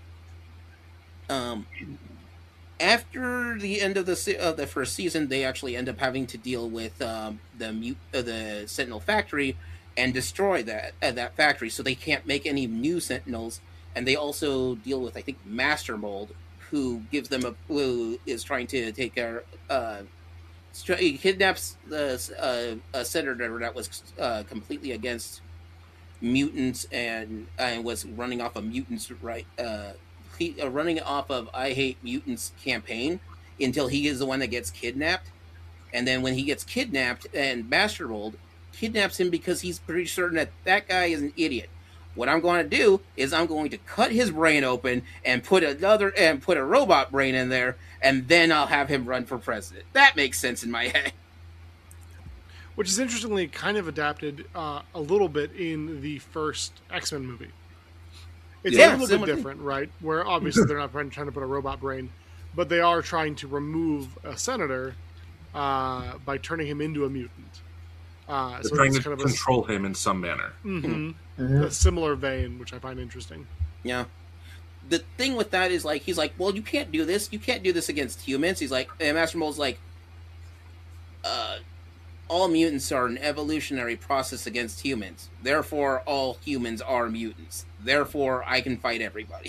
Um, after the end of the se- of the first season, they actually end up having to deal with um, the mute uh, the Sentinel factory and destroy that uh, that factory, so they can't make any new Sentinels. And they also deal with, I think, Master Mold, who gives them a who is trying to take care. Uh, he kidnaps the uh, a senator that was uh, completely against mutants and and was running off a mutants right uh, he, uh running off of I Hate Mutants campaign until he is the one that gets kidnapped. And then when he gets kidnapped, and Master Mold kidnaps him because he's pretty certain that that guy is an idiot. What I'm going to do is I'm going to cut his brain open and put another and put a robot brain in there, and then I'll have him run for president. That makes sense in my head. Which is interestingly kind of adapted uh, a little bit in the first X-Men movie. It's Yeah, a little similar bit thing. different, right? Where obviously they're not trying trying to put a robot brain, but they are trying to remove a senator uh, by turning him into a mutant. Uh, They're so trying it's to kind of control him in some manner. a, mhm, Mhm. a similar vein, which I find interesting. Yeah. The thing with that is, like, he's like, well, you can't do this. You can't do this against humans. He's like, and Master Mold's like, uh, all mutants are an evolutionary process against humans. Therefore, all humans are mutants. Therefore, I can fight everybody.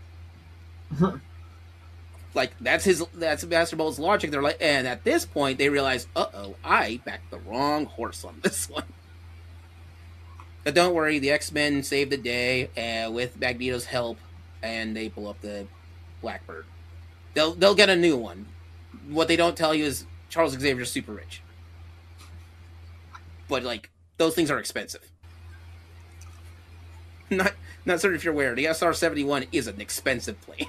Like, that's his, that's Master Mold's logic. They're like, and at this point, they realize, uh-oh, I backed the wrong horse on this one. But don't worry, the X-Men save the day uh, with Magneto's help, and they blow up the Blackbird. They'll they'll get a new one. What they don't tell you is Charles Xavier's super rich. But, like, those things are expensive. Not not certain if you're aware, the S R seventy-one is an expensive plane.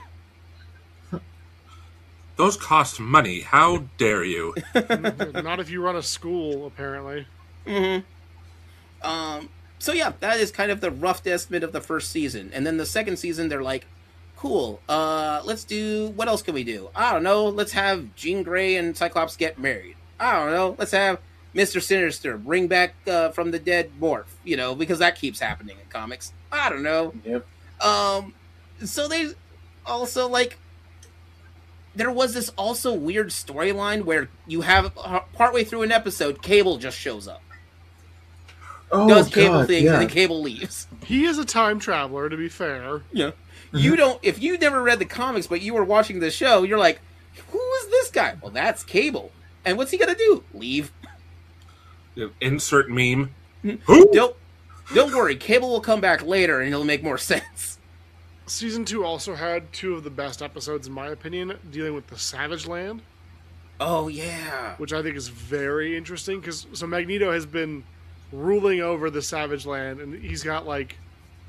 Those cost money. How dare you? Not if you run a school, apparently. Mm-hmm. Um, so yeah, that is kind of the rough estimate of the first season. And then the second season, they're like, cool, uh, let's do, what else can we do? I don't know, let's have Jean Grey and Cyclops get married. I don't know, let's have Mister Sinister bring back uh, from the dead Morph, you know, because that keeps happening in comics. I don't know. Yep. Um, so they also, like, there was this also weird storyline where you have, uh, partway through an episode, Cable just shows up. Oh, does Cable God, things, yeah. and then Cable leaves. He is a time traveler, to be fair. Yeah. You don't, if you never read the comics, but you were watching the show, you're like, who is this guy? Well, that's Cable. And what's he gonna do? Leave. Insert meme. Who? Don't, don't worry, Cable will come back later and it'll make more sense. Season two also had two of the best episodes, in my opinion, dealing with the Savage Land, Oh, yeah. which I think is very interesting, because so Magneto has been ruling over the Savage Land, and he's got, like,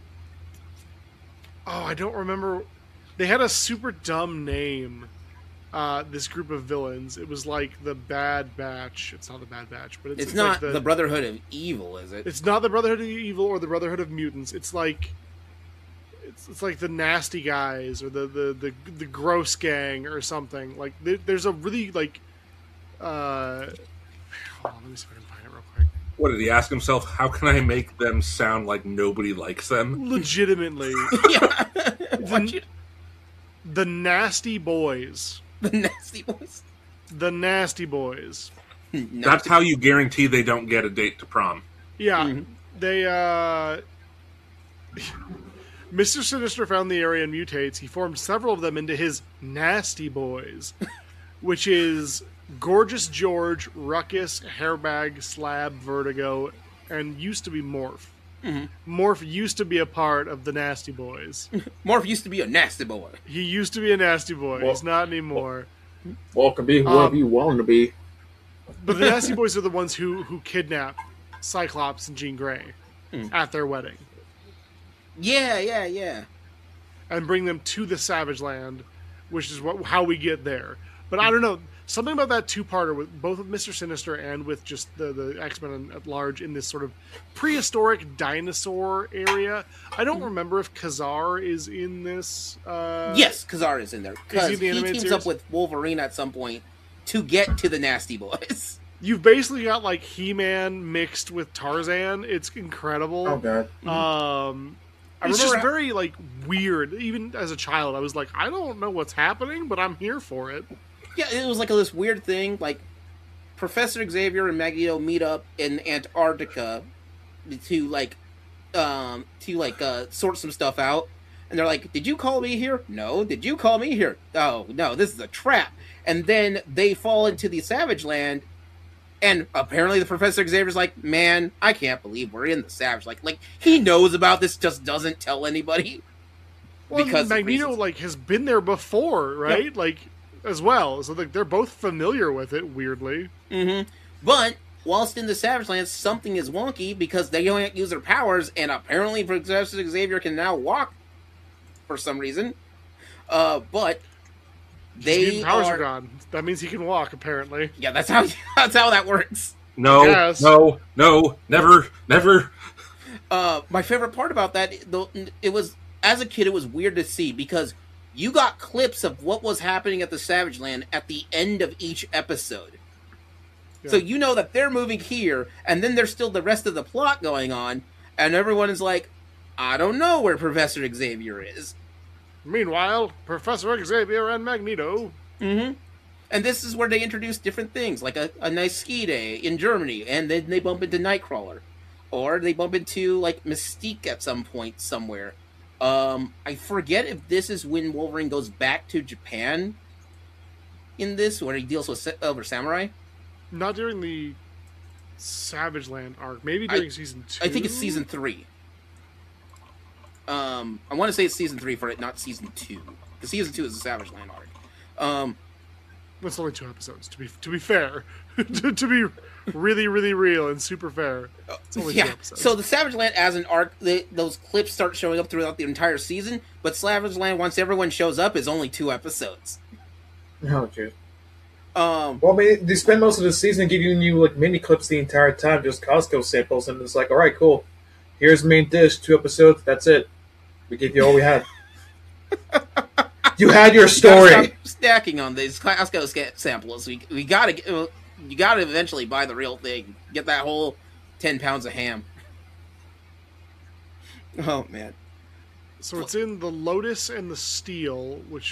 oh, I don't remember. They had a super dumb name, uh, this group of villains. It was like the Bad Batch. It's not the Bad Batch, but it's, It's, it's not like the, the Brotherhood of Evil, is it? It's not the Brotherhood of Evil or the Brotherhood of Mutants. It's like it's, it's like the Nasty Guys or the the, the, the Gross Gang or something. Like there, there's a really like uh hold on, let me see if I can find it real quick. What did he ask himself? How can I make them sound like nobody likes them? Legitimately. Yeah. Watch it. The Nasty Boys. The Nasty Boys. The Nasty Boys. That's how you guarantee they don't get a date to prom. Yeah. Mm-hmm. They uh Mister Sinister found the area and mutates. He formed several of them into his Nasty Boys, which is Gorgeous George, Ruckus, Hairbag, Slab, Vertigo, and used to be Morph. Mm-hmm. Morph used to be a part of the Nasty Boys. Morph used to be a nasty boy. He used to be a Nasty Boy. Well- He's not anymore. Well, can be whoever Um, you want him to be. But the Nasty Boys are the ones who, who kidnap Cyclops and Jean Grey Mm. at their wedding Yeah, yeah, yeah. and bring them to the Savage Land, which is what how we get there. But I don't know, something about that two-parter with both with Mister Sinister and with just the, the X-Men at large in this sort of prehistoric dinosaur area. I don't remember if Khazar is in this. Uh, Yes, Khazar is in there. Is he Because in the he animated teams series? up with Wolverine at some point to get to the Nasty Boys. You've basically got like He-Man mixed with Tarzan. It's incredible. Oh god. Um, I it's just remember- very like weird. Even as a child, I was like, I don't know what's happening, but I'm here for it. Yeah, it was like this weird thing. Like, Professor Xavier and Magneto meet up in Antarctica to, like, um, to, like, uh, sort some stuff out. And they're like, did you call me here? No. Did you call me here? Oh, no, this is a trap. And then they fall into the Savage Land. And apparently the Professor Xavier's like, man, I can't believe we're in the Savage. Like, like he knows about this, just doesn't tell anybody. Well, Because of Magneto reasons. like has been there before, right? Like as well, so like they're both familiar with it. Weirdly, Mm-hmm. But whilst in the Savage Land, something is wonky because they don't use their powers, and apparently Professor Xavier can now walk for some reason. Uh, but they his powers are, are gone. That means he can walk. Apparently, yeah, that's how that's how that works. No, Yes. no, no, never, never. Uh, my favorite part about that, though, it was as a kid, it was weird to see because you got clips of what was happening at the Savage Land at the end of each episode. Yeah. So you know that they're moving here, and then there's still the rest of the plot going on, and everyone is like, I don't know where Professor Xavier is. meanwhile, Professor Xavier and Magneto. Mm-hmm. And this is where they introduce different things, like a, a nice ski day in Germany, and then they bump into Nightcrawler. Or they bump into, like, Mystique at some point somewhere. Um, I forget if this is when Wolverine goes back to Japan in this, where he deals with sa- over Samurai. Not during the Savage Land arc. Maybe during season two. I think it's season three. Um, I want to say it's season three for it, not season two. Because season two is the Savage Land arc. Um, That's only two episodes. To be to be fair, to, to be really really real and super fair. It's only two yeah, episodes. so the Savage Land as an arc, the, those clips start showing up throughout the entire season, but Savage Land, once everyone shows up, is only two episodes. Oh, jeez. Um, Well, I mean, they spend most of the season giving you like mini clips the entire time, just Costco samples, and it's like, all right, cool. Here's the main dish, two episodes, that's it. We gave you all we had. You had your story. Stop stacking on these Costco sca- samples. We we gotta get, well, you gotta eventually buy the real thing. Get that whole ten pounds of ham. Oh man. So it's in the Lotus and the Steel, which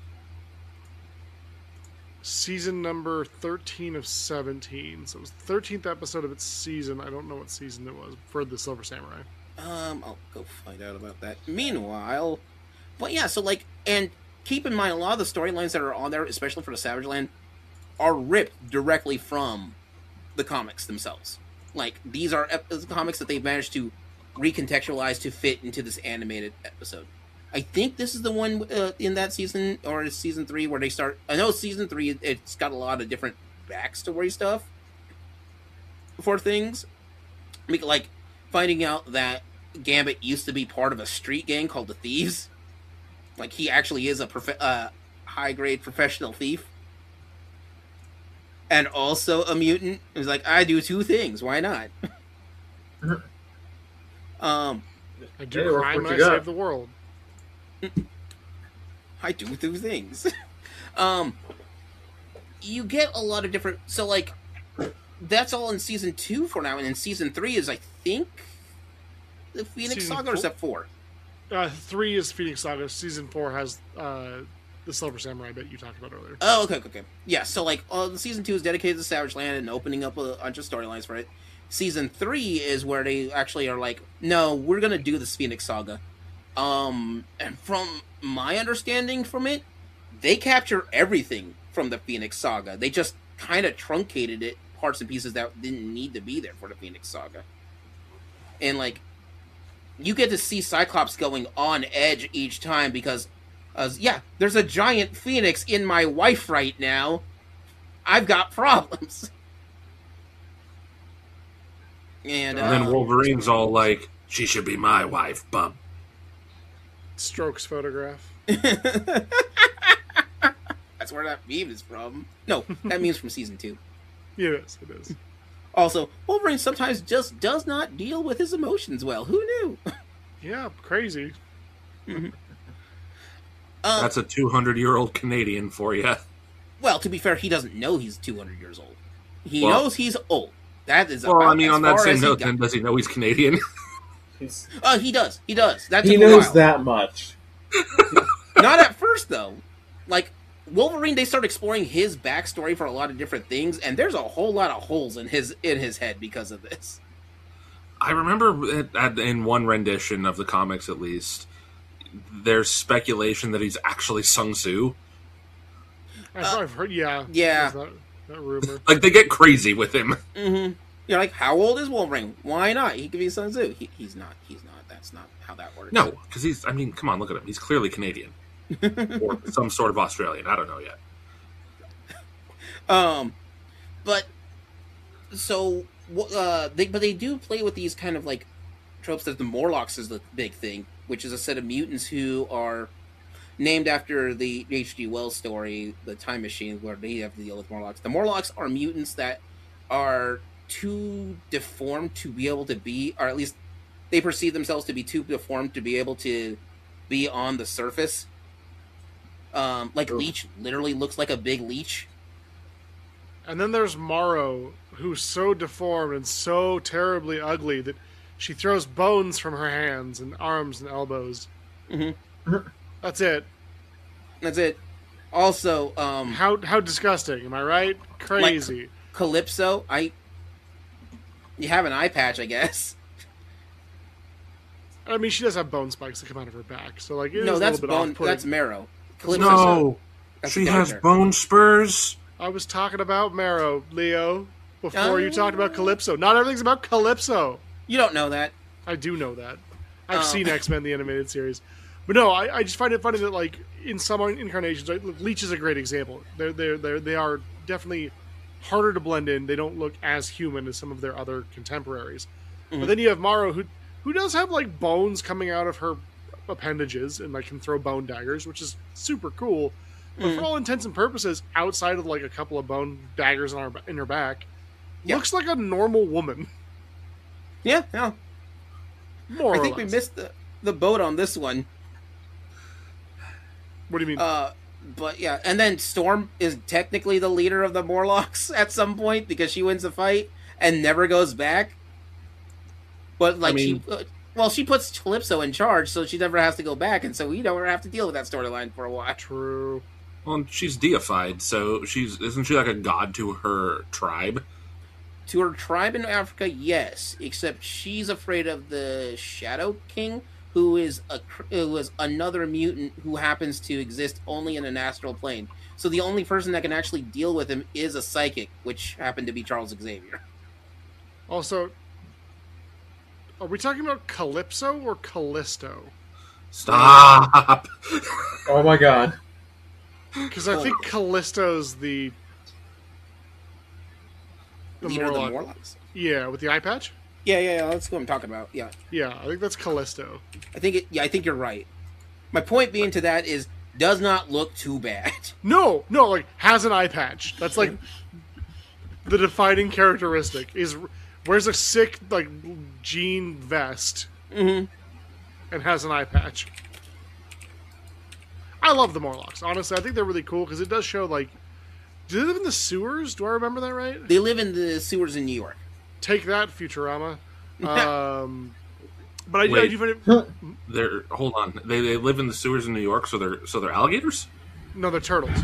season number thirteen of seventeen. So it was the thirteenth episode of its season. I don't know what season it was for the Silver Samurai. Um, I'll go find out about that. Meanwhile, but yeah, so like, and keep in mind, a lot of the storylines that are on there, especially for the Savage Land, are ripped directly from the comics themselves. Like, these are ep- comics that they've managed to recontextualize to fit into this animated episode. I think this is the one uh, in that season, or is season three, where they start... I know season three, it's got a lot of different backstory stuff for things. Like, finding out that Gambit used to be part of a street gang called the Thieves. Like, he actually is a prof- uh, high-grade professional thief. And also a mutant. He's like, I do two things. Why not? um, I do Hey, crime what and you I got? save the world. I do two things. um, you get a lot of different... So, like, that's all in season two for now. And in season three is, I think, the Phoenix Season Saga, or is four? that four? Uh, three is Phoenix Saga. Season four has uh, the Silver Samurai that you talked about earlier. Oh, okay, okay, okay. Yeah, so, like, uh, season two is dedicated to Savage Land and opening up a bunch of storylines for it. Season three is where they actually are like, no, we're going to do this Phoenix Saga. Um, and from my understanding from it, they capture everything from the Phoenix Saga. They just kind of truncated it, parts and pieces that didn't need to be there for the Phoenix Saga. And, like, you get to see Cyclops going on edge each time because, uh, yeah, there's a giant phoenix in my wife right now. I've got problems. And, uh, And then Wolverine's all like, she should be my wife, bub. Strokes photograph. that's where that meme is from. No, that meme's from season two. Yes, it is. Also, Wolverine sometimes just does not deal with his emotions well. Who knew? Yeah, crazy. um, That's a two hundred year old Canadian for you. well, to be fair, he doesn't know he's two hundred years old. He Well- knows he's old. That is Well, about I mean, as on that far same as he note, got. then does he know he's Canadian? He's, Oh, he does. He does. That he took a knows while. that much. Not at first, though. Like, Wolverine, they start exploring his backstory for a lot of different things, and there's a whole lot of holes in his in his head because of this. I remember it, at, in one rendition of the comics, at least, there's speculation that he's actually Sung Tzu. I've, I've heard, yeah. yeah. there's That, that rumor. Like, they get crazy with him. Mm-hmm. You're like, how old is Wolverine? Why not? He could be Sun Tzu. He, he's not. He's not. That's not how that works. No, because he's, I mean, come on, look at him. He's clearly Canadian. Or some sort of Australian. I don't know yet. Um, but so uh, they but they do play with these kind of like tropes that the Morlocks is the big thing, which is a set of mutants who are named after the H G Wells story, The Time Machine, where they have to deal with Morlocks. The Morlocks are mutants that are too deformed to be able to be, or at least they perceive themselves to be too deformed to be able to be on the surface. Um, like Oof. Leech literally looks like a big leech. And then there's Morrow, who's so deformed and so terribly ugly that she throws bones from her hands and arms and elbows. Mm-hmm. That's it. That's it. Also, um, How how disgusting, am I right? Crazy. Calypso, I... You have an eye patch, I guess. I mean, she does have bone spikes that come out of her back, so like it No, is that's a little bit bone. off-putting. That's marrow. Calypso's No, that's she a has character. bone spurs. I was talking about Marrow, Leo, before you Oh. talked about Calypso. Not everything's about Calypso. You don't know that. I do know that. I've Oh. seen X-Men the animated series, but no, I, I just find it funny that like in some incarnations, like, look, Leech is a great example. They're they're they they are definitely harder to blend in. They don't look as human as some of their other contemporaries. Mhm. But then you have Morrow, who who does have like bones coming out of her appendages and like can throw bone daggers, which is super cool. But Mhm. for all intents and purposes, outside of like a couple of bone daggers in, our, in her back, Yeah. looks like a normal woman. Yeah, yeah. More I or think less. we missed the, the boat on this one. What do you mean? Uh, but yeah, and then Storm is technically the leader of the Morlocks at some point because she wins the fight and never goes back. But like I mean- she, uh, well, she puts Calypso in charge, so she never has to go back, and so we don't have to deal with that storyline for a while. True. Well, she's deified, so she's isn't she like a god to her tribe? To her tribe in Africa, yes, except she's afraid of the Shadow King, who is a cr- who is another mutant who happens to exist only in an astral plane. So the only person that can actually deal with him is a psychic, which happened to be Charles Xavier. Also, are we talking about Calypso or Callisto? Stop. Oh my god. Because I think Callisto's the the Leader of the Morlock. Morlocks. Yeah, with the eye patch. Yeah, yeah, yeah. That's what I'm talking about. Yeah, Yeah, I think that's Callisto. I think it. Yeah, I think you're right. My point being to that is, does not look too bad. No, no, like has an eye patch. That's like the defining characteristic. Is wears a sick like jean vest Mm-hmm. and has an eye patch. I love the Morlocks. Honestly, I think they're really cool because it does show like. Do they live in the sewers? Do I remember that right? They live in the sewers in New York. Take that, Futurama. Um, but I, I Wait. do find it. They're hold on. They they live in the sewers in New York, so they're so they're alligators. No, they're turtles.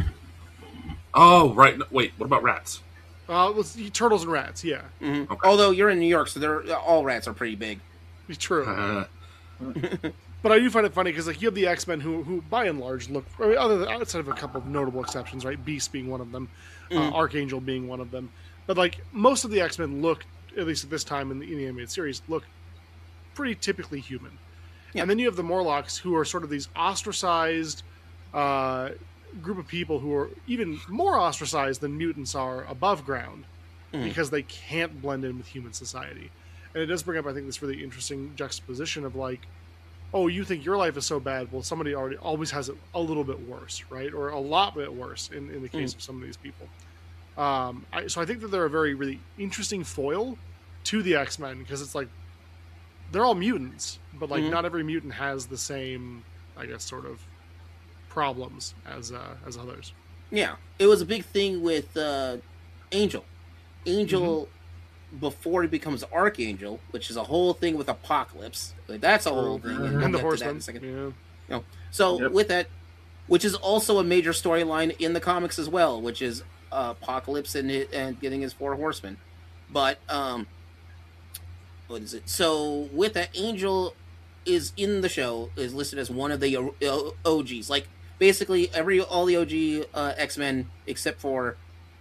Oh right. No, wait. What about rats? Uh, let's turtles and rats. Yeah, Mhm. Okay. Although you're in New York, so they're all rats are pretty big. it's true. Uh, But I do find it funny because like you have the X Men who, who by and large look, I mean, other than, outside of a couple of notable exceptions, right? Beast being one of them, uh, Archangel being one of them. But like most of the X Men look, at least at this time in the, in the animated series, look pretty typically human. Yeah. And then you have the Morlocks who are sort of these ostracized uh, group of people who are even more ostracized than mutants are above ground because they can't blend in with human society. And it does bring up, I think, this really interesting juxtaposition of like, oh, you think your life is so bad? Well, somebody already always has it a little bit worse, right? Or a lot bit worse in, in the case of some of these people. Um, I, so I think that they're a very, really interesting foil to the X-Men because it's like they're all mutants, but like Mhm. not every mutant has the same, I guess, sort of problems as uh, as others. Yeah, it was a big thing with uh, Angel. Angel, before he becomes Archangel, which is a whole thing with Apocalypse. Like, that's a whole thing. and we'll And the get to that in Horsemen. a second. Yeah. No. So Yep. with that, which is also a major storyline in the comics as well, which is uh, Apocalypse and it, and getting his four horsemen. But um, what is it? So with that, Angel is in the show is listed as one of the O- O- O Gs. Like basically every all the O G uh, X Men except for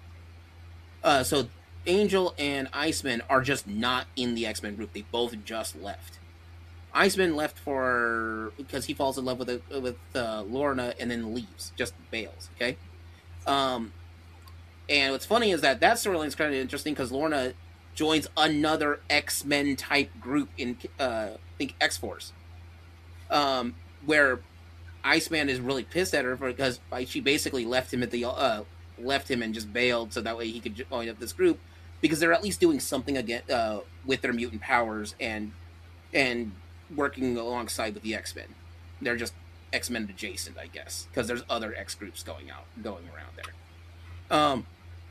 uh, so Angel and Iceman are just not in the X Men group. They both just left. Iceman left for because he falls in love with a, with uh, Lorna and then leaves, just bails. Okay, um, and what's funny is that that storyline is kind of interesting because Lorna joins another X Men type group in uh, I think X Force, um, where Iceman is really pissed at her because like, she basically left him at the uh, left him and just bailed so that way he could join up this group because they're at least doing something again uh, with their mutant powers and and working alongside with the X-Men. They're just X-Men adjacent, I guess, because there's other X groups going out, going around there. Um,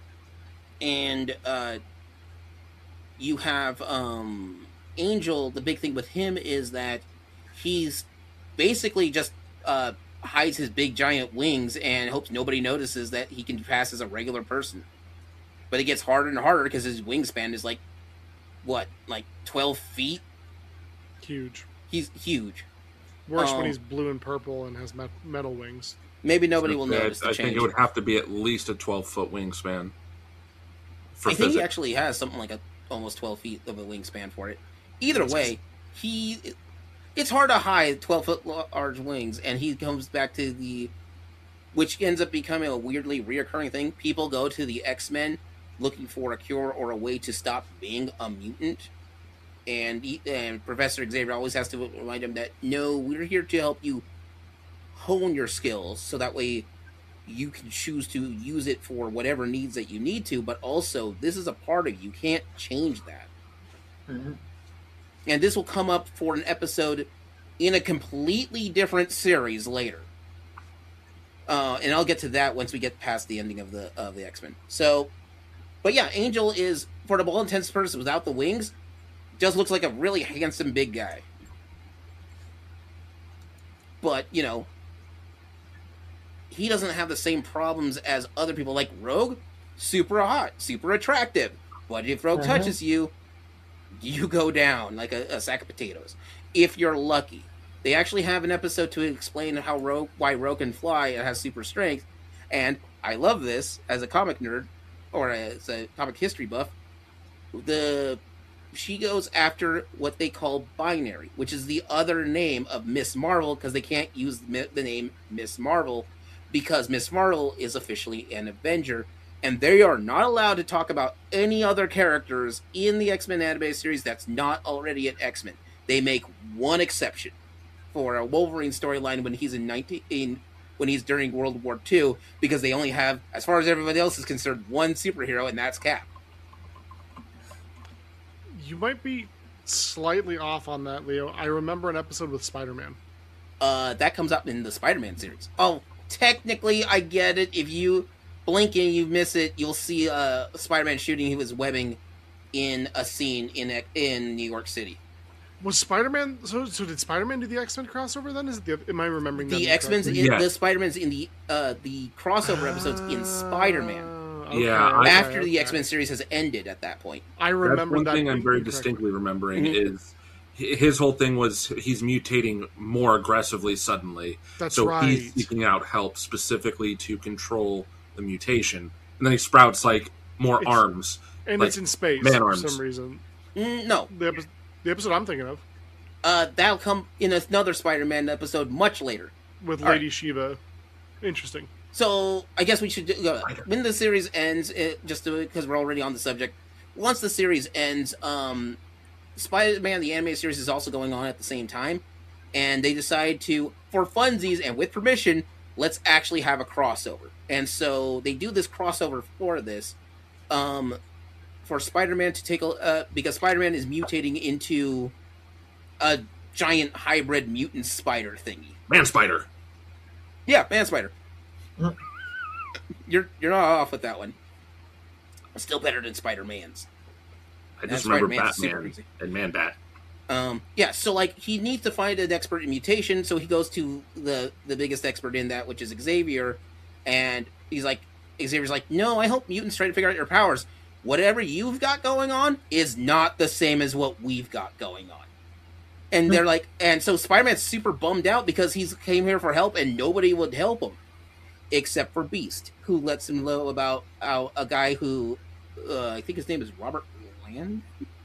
and uh, you have um, Angel. The big thing with him is that he's basically just uh, hides his big giant wings and hopes nobody notices that he can pass as a regular person. But it gets harder and harder because his wingspan is like, what, like twelve feet? Huge. He's huge. Worse Um, when he's blue and purple and has met- metal wings. Maybe nobody will I, notice the I change. think it would have to be at least a twelve foot wingspan. For I think he physics. actually has something like a almost twelve feet of a wingspan for it. Either way, he it's hard to hide twelve foot large wings, and he comes back to the, which ends up becoming a weirdly reoccurring thing. People go to the X-Men looking for a cure or a way to stop being a mutant. And, he, and Professor Xavier always has to remind him that, no, we're here to help you hone your skills so that way you can choose to use it for whatever needs that you need to, but also this is a part of you. You can't change that. And this will come up for an episode in a completely different series later. Uh, and I'll get to that once we get past the ending of the of the X-Men. So, but yeah, Angel is, for all intents and purposes, without the wings, just looks like a really handsome big guy. But, you know, he doesn't have the same problems as other people. Like Rogue, super hot, super attractive. But if Rogue Uh-huh. touches you, you go down like a, a sack of potatoes. If you're lucky. They actually have an episode to explain how Rogue, why Rogue can fly and has super strength. And I love this as a comic nerd, or as a comic history buff. The she goes after what they call Binary, which is the other name of Miss Marvel, because they can't use the name Miss Marvel because Miss Marvel is officially an Avenger, and they are not allowed to talk about any other characters in the X-Men anime series that's not already an X-Men. They make one exception for a Wolverine storyline when he's in nineteen in, when he's during World War Two, because they only have, as far as everybody else is concerned, one superhero, and that's Cap. You might be slightly off on that, Leo. I remember an episode with Spider-Man. Uh, that comes up in the Spider-Man series. Oh, technically, I get it. If you blink and you miss it, you'll see uh, Spider-Man shooting his webbing in a scene in in New York City. Was Spider-Man? So, so did Spider-Man do the X-Men crossover? Then is it the? Am I remembering that The X-Men's in Yes. the Spider-Man's in the uh, the crossover episodes in Spider-Man Uh, Yeah, I- after the okay. X-Men series has ended. At that point, I That's remember one that. thing I'm very incorrectly. distinctly remembering Mhm. is hi- his whole thing was he's mutating more aggressively suddenly. That's so right. he's seeking out help specifically to control the mutation, and then he sprouts like more It's- arms. and like, it's in space man for arms. some reason. mm, no, The, epi- the episode I'm thinking of uh, that'll come in another Spider-Man episode much later. with All Lady Shiva. Interesting. So I guess we should do, uh, when the series ends. It, just because we're already on the subject, once the series ends, um, Spider-Man the animated series is also going on at the same time, and they decide to, for funsies and with permission, let's actually have a crossover. And so they do this crossover for this, um, for Spider-Man to take a uh, because Spider-Man is mutating into a giant hybrid mutant spider thingy. Man Spider. Yeah, Man Spider. You're you're not off with that one. Still better than Spider Man's. I That's just remember Spider-Man's super Batman easy. and Man Bat. Um, yeah, so like he needs to find an expert in mutation, so he goes to the the biggest expert in that, which is Xavier, and he's like, Xavier's like, no, I help mutants try to figure out your powers. Whatever you've got going on is not the same as what we've got going on. And they're like, and so Spider-Man's super bummed out because he's came here for help and nobody would help him, except for Beast, who lets him know about how a guy who, uh, I think his name is Robert Land.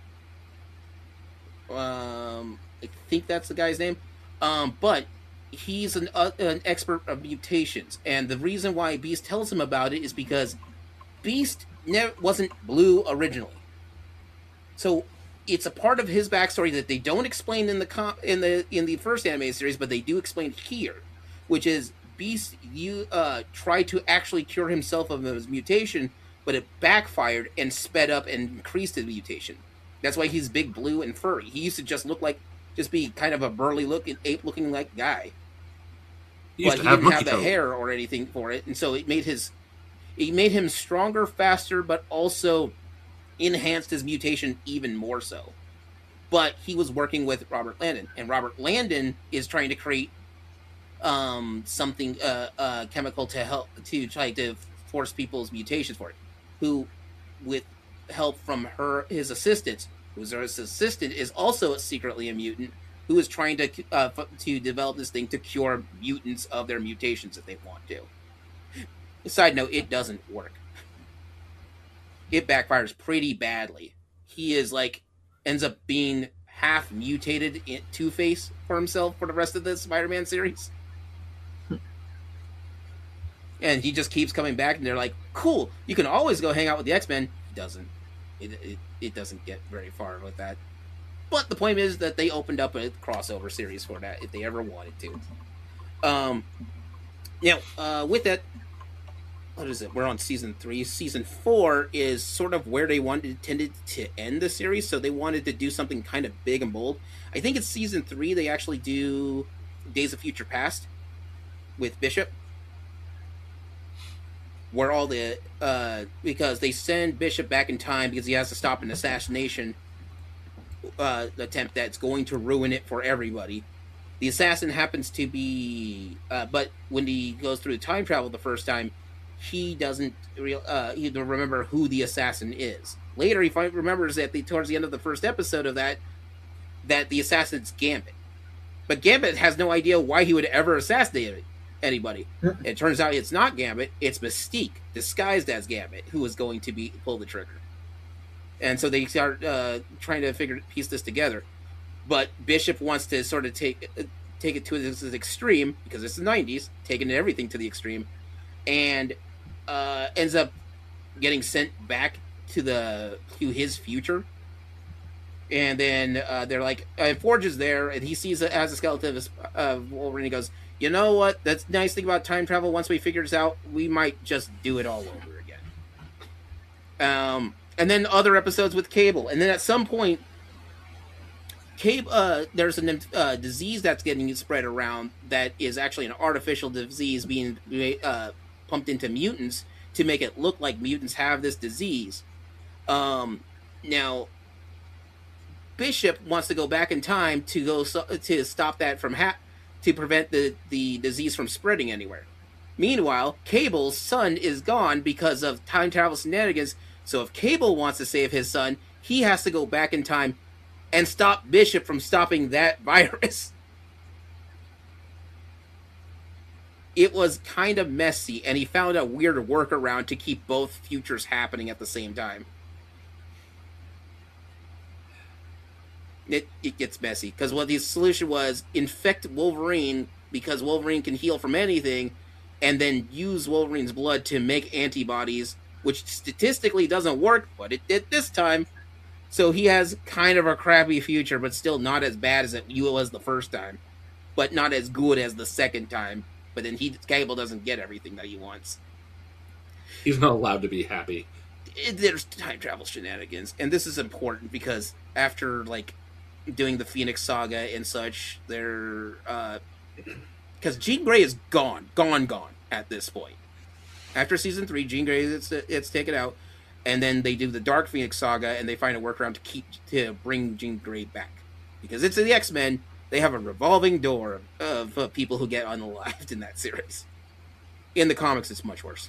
Um, I think that's the guy's name. Um, but he's an uh, an expert of mutations, and the reason why Beast tells him about it is because Beast never wasn't blue originally. So it's a part of his backstory that they don't explain in the com- in the in the first animated series, but they do explain here, which is Beast you uh tried to actually cure himself of his mutation, but it backfired and sped up and increased his mutation. That's why he's big, blue, and furry. He used to just look like just be kind of a burly looking ape looking like guy, He used but to he have didn't monkey have the toe. hair or anything for it, and so it made his it made him stronger, faster, but also enhanced his mutation even more so. But he was working with Robert Landon, and Robert Landon is trying to create um, something, uh, uh, chemical to help to try to force people's mutations for it. Who, with help from her, his assistant, who's his assistant, is also secretly a mutant, who is trying to uh, f- to develop this thing to cure mutants of their mutations if they want to. Side note: it doesn't work. It backfires pretty badly. He is like ends up being half mutated in Two-Face for himself for the rest of the Spider-Man series. And he just keeps coming back, and they're like, "Cool, you can always go hang out with the X-Men." He doesn't. It, it it doesn't get very far with that. But the point is that they opened up a crossover series for that if they ever wanted to. Um. Now, uh, with that, what is it? We're on season three. Season four is sort of where they wanted tended to end the series, so they wanted to do something kind of big and bold. I think it's season three they actually do Days of Future Past with Bishop, where all the uh, because they send Bishop back in time because he has to stop an assassination uh, attempt that's going to ruin it for everybody. The assassin happens to be, uh, but when he goes through time travel the first time, he doesn't real uh, he doesn't remember who the assassin is. Later, he find, remembers that the, towards the end of the first episode of that, that the assassin's Gambit. But Gambit has no idea why he would ever assassinate anybody. It turns out it's not Gambit, it's Mystique, disguised as Gambit, who is going to be pull the trigger. And so they start uh, trying to figure piece this together. But Bishop wants to sort of take uh, take it to this extreme, because it's the nineties, taking everything to the extreme, and uh, ends up getting sent back to the to his future. And then uh, they're like, uh, Forge is there, and he sees it as a skeleton of uh, Wolverine. He goes, you know what? That's the nice thing about time travel. Once we figure this out, we might just do it all over again. Um, and then other episodes with Cable. And then at some point, Cable, uh, there's a uh, disease that's getting spread around that is actually an artificial disease being uh, pumped into mutants to make it look like mutants have this disease. Um, now, Bishop wants to go back in time to go so, to stop that from ha- to prevent the, the disease from spreading anywhere. Meanwhile, Cable's son is gone because of time travel shenanigans. So if Cable wants to save his son, he has to go back in time and stop Bishop from stopping that virus. It was kind of messy, and he found a weird workaround to keep both futures happening at the same time. It it gets messy, because what the solution was, infect Wolverine, because Wolverine can heal from anything, and then use Wolverine's blood to make antibodies, which statistically doesn't work, but it did this time. So he has kind of a crappy future, but still not as bad as it was the first time. But not as good as the second time. But then he Cable doesn't get everything that he wants. He's not allowed to be happy. It, there's time travel shenanigans. And this is important because after, like, doing the Phoenix Saga and such, they're... Uh, because Jean Grey is gone. Gone, gone at this point. After season three, Jean Grey it's, it's taken out. And then they do the Dark Phoenix Saga, and they find a workaround to keep to bring Jean Grey back, because it's the X-Men. They have a revolving door of, of uh, people who get unalived in that series. In the comics, it's much worse.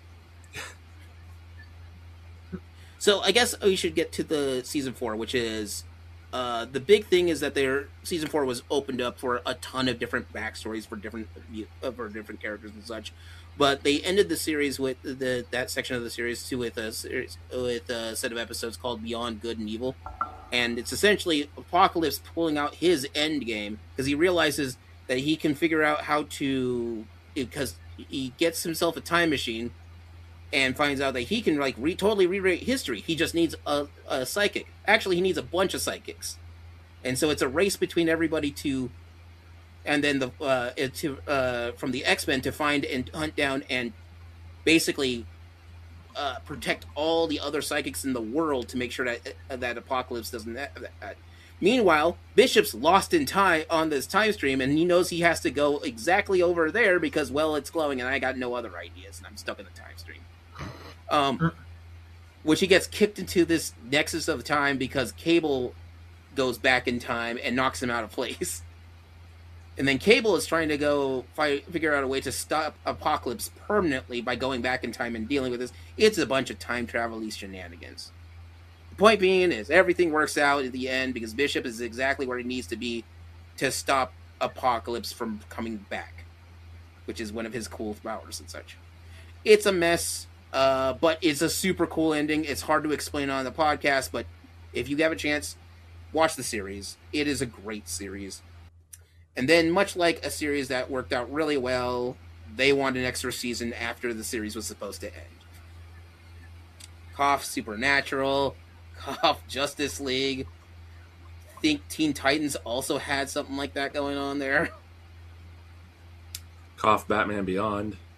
So I guess we should get to the season four, which is uh, the big thing is that their season four was opened up for a ton of different backstories for different uh, for different characters and such. But they ended the series with the that section of the series too with a series with a set of episodes called Beyond Good and Evil, and it's essentially Apocalypse pulling out his end game because he realizes that he can figure out how to, because he gets himself a time machine and finds out that he can like re, totally rewrite history. He just needs a, a psychic. Actually, he needs a bunch of psychics, and so it's a race between everybody to. And then the uh, to uh, from the X-Men to find and hunt down and basically uh, protect all the other psychics in the world to make sure that uh, that Apocalypse doesn't. Uh, uh. Meanwhile, Bishop's lost in time on this time stream, and he knows he has to go exactly over there because, well, it's glowing, and I got no other ideas, and I'm stuck in the time stream. Um, which he gets kicked into this nexus of time because Cable goes back in time and knocks him out of place. And then Cable is trying to go fight, figure out a way to stop Apocalypse permanently by going back in time and dealing with this. It's a bunch of time travel-y shenanigans. The point being is everything works out at the end because Bishop is exactly where he needs to be to stop Apocalypse from coming back, which is one of his cool powers and such. It's a mess, uh, but it's a super cool ending. It's hard to explain on the podcast, but if you have a chance, watch the series. It is a great series. And then, much like a series that worked out really well, they want an extra season after the series was supposed to end. Cough Supernatural, cough Justice League. I think Teen Titans also had something like that going on there. Cough Batman Beyond.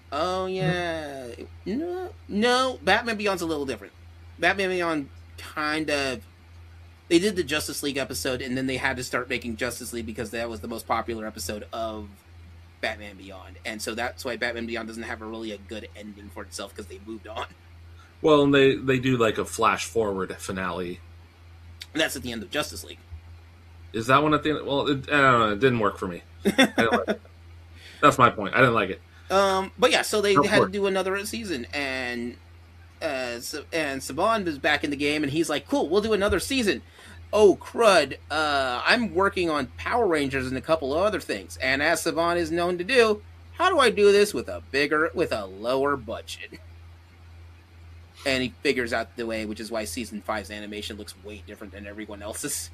Oh yeah, no, no. Batman Beyond's a little different. Batman Beyond kind of they did the Justice League episode, and then they had to start making Justice League because that was the most popular episode of Batman Beyond, and so that's why Batman Beyond doesn't have a really a good ending for itself because they moved on. Well, and they they do like a flash forward finale. And that's at the end of Justice League. Is that one at the end? Well, it, I don't know. It didn't work for me. I didn't like it. That's my point. I didn't like it. Um, but yeah, so they Go had for to it. do another season, and uh, so, and Saban was back in the game, and he's like, "Cool, we'll do another season." Oh crud! Uh, I'm working on Power Rangers and a couple of other things, and as Saban is known to do, how do I do this with a bigger, with a lower budget? And he figures out the way, which is why season five's animation looks way different than everyone else's.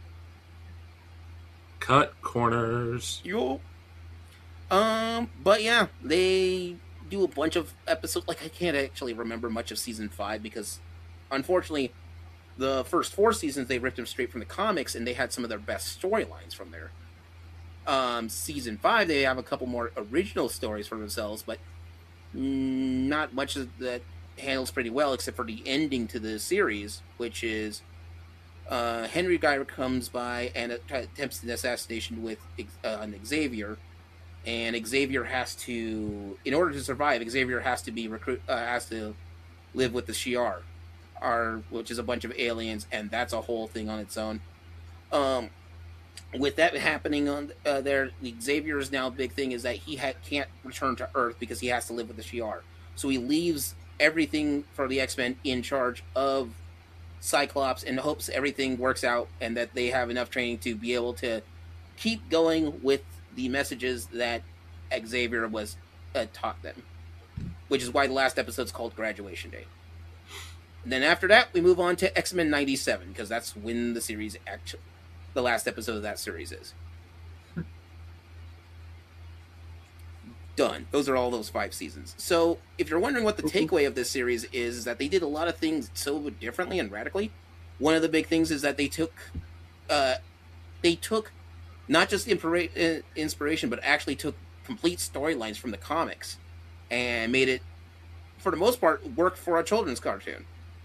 Cut corners. Yo. Um, but yeah, they do a bunch of episodes. Like, I can't actually remember much of season five because, unfortunately, the first four seasons they ripped them straight from the comics, and they had some of their best storylines from there. Um, season five, they have a couple more original stories for themselves, but not much of that handles pretty well, except for the ending to the series, which is uh, Henry Geiger comes by and attempts an assassination with uh, an Xavier. And Xavier has to, in order to survive, Xavier has to be recruit, uh, has to live with the Shi'ar, are which is a bunch of aliens, and that's a whole thing on its own. Um, with that happening on uh, there, Xavier's now big thing is that he ha- can't return to Earth because he has to live with the Shi'ar. So he leaves everything for the X-Men in charge of Cyclops and hopes everything works out and that they have enough training to be able to keep going with the messages that Xavier was uh, taught them, which is why the last episode's called Graduation Day. And then after that, we move on to X-Men ninety-seven, because that's when the series actually, the last episode of that series is. Done. Those are all those five seasons. So, if you're wondering what the takeaway of this series is, is that they did a lot of things so differently and radically. One of the big things is that they took, uh, they took not just impira- inspiration, but actually took complete storylines from the comics and made it, for the most part, work for a children's cartoon.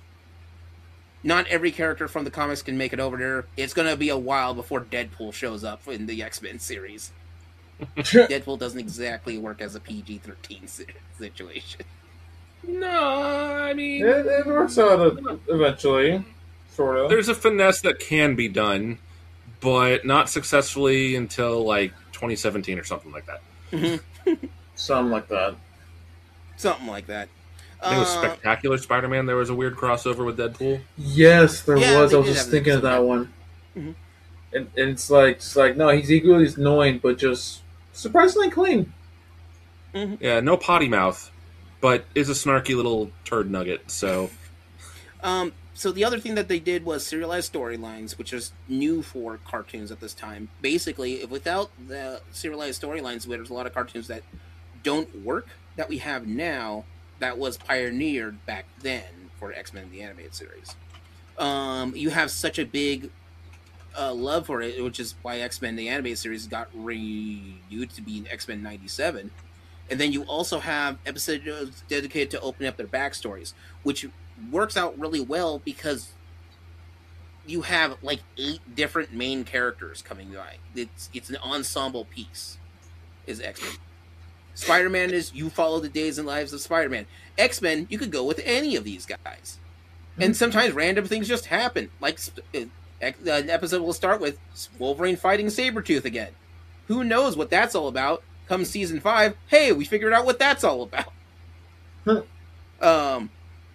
Not every character from the comics can make it over there. It's going to be a while before Deadpool shows up in the X-Men series. Deadpool doesn't exactly work as a P G thirteen situation. No, I mean... It, it works out eventually, sort of. There's a finesse that can be done, but not successfully until, like, twenty seventeen or something like that. Mm-hmm. Something like that. Something like that. I think it was Uh, Spectacular Spider-Man. There was a weird crossover with Deadpool. Yes, there Yeah, was. they I was did just have an thinking of episode that of one. Mhm. And, and it's like, it's like, no, he's equally as annoying, but just surprisingly clean. Yeah, no potty mouth, but is a snarky little turd nugget, so... Um, so the other thing that they did was serialized storylines, which is new for cartoons at this time. Basically, if without the serialized storylines, there's a lot of cartoons that don't work that we have now that was pioneered back then for X-Men the Animated Series. Um, you have such a big uh, love for it, which is why X-Men the Animated Series got renewed to be in X-Men ninety-seven. And then you also have episodes dedicated to opening up their backstories, which works out really well because you have like eight different main characters coming by. It's it's an ensemble piece, is X-Men. Spider-Man is you follow the days and lives of Spider-Man. X-Men, you could go with any of these guys. And sometimes random things just happen. Like uh, an episode will start with Wolverine fighting Sabretooth again. Who knows what that's all about? Come season five, hey, we figured out what that's all about. Huh. Um.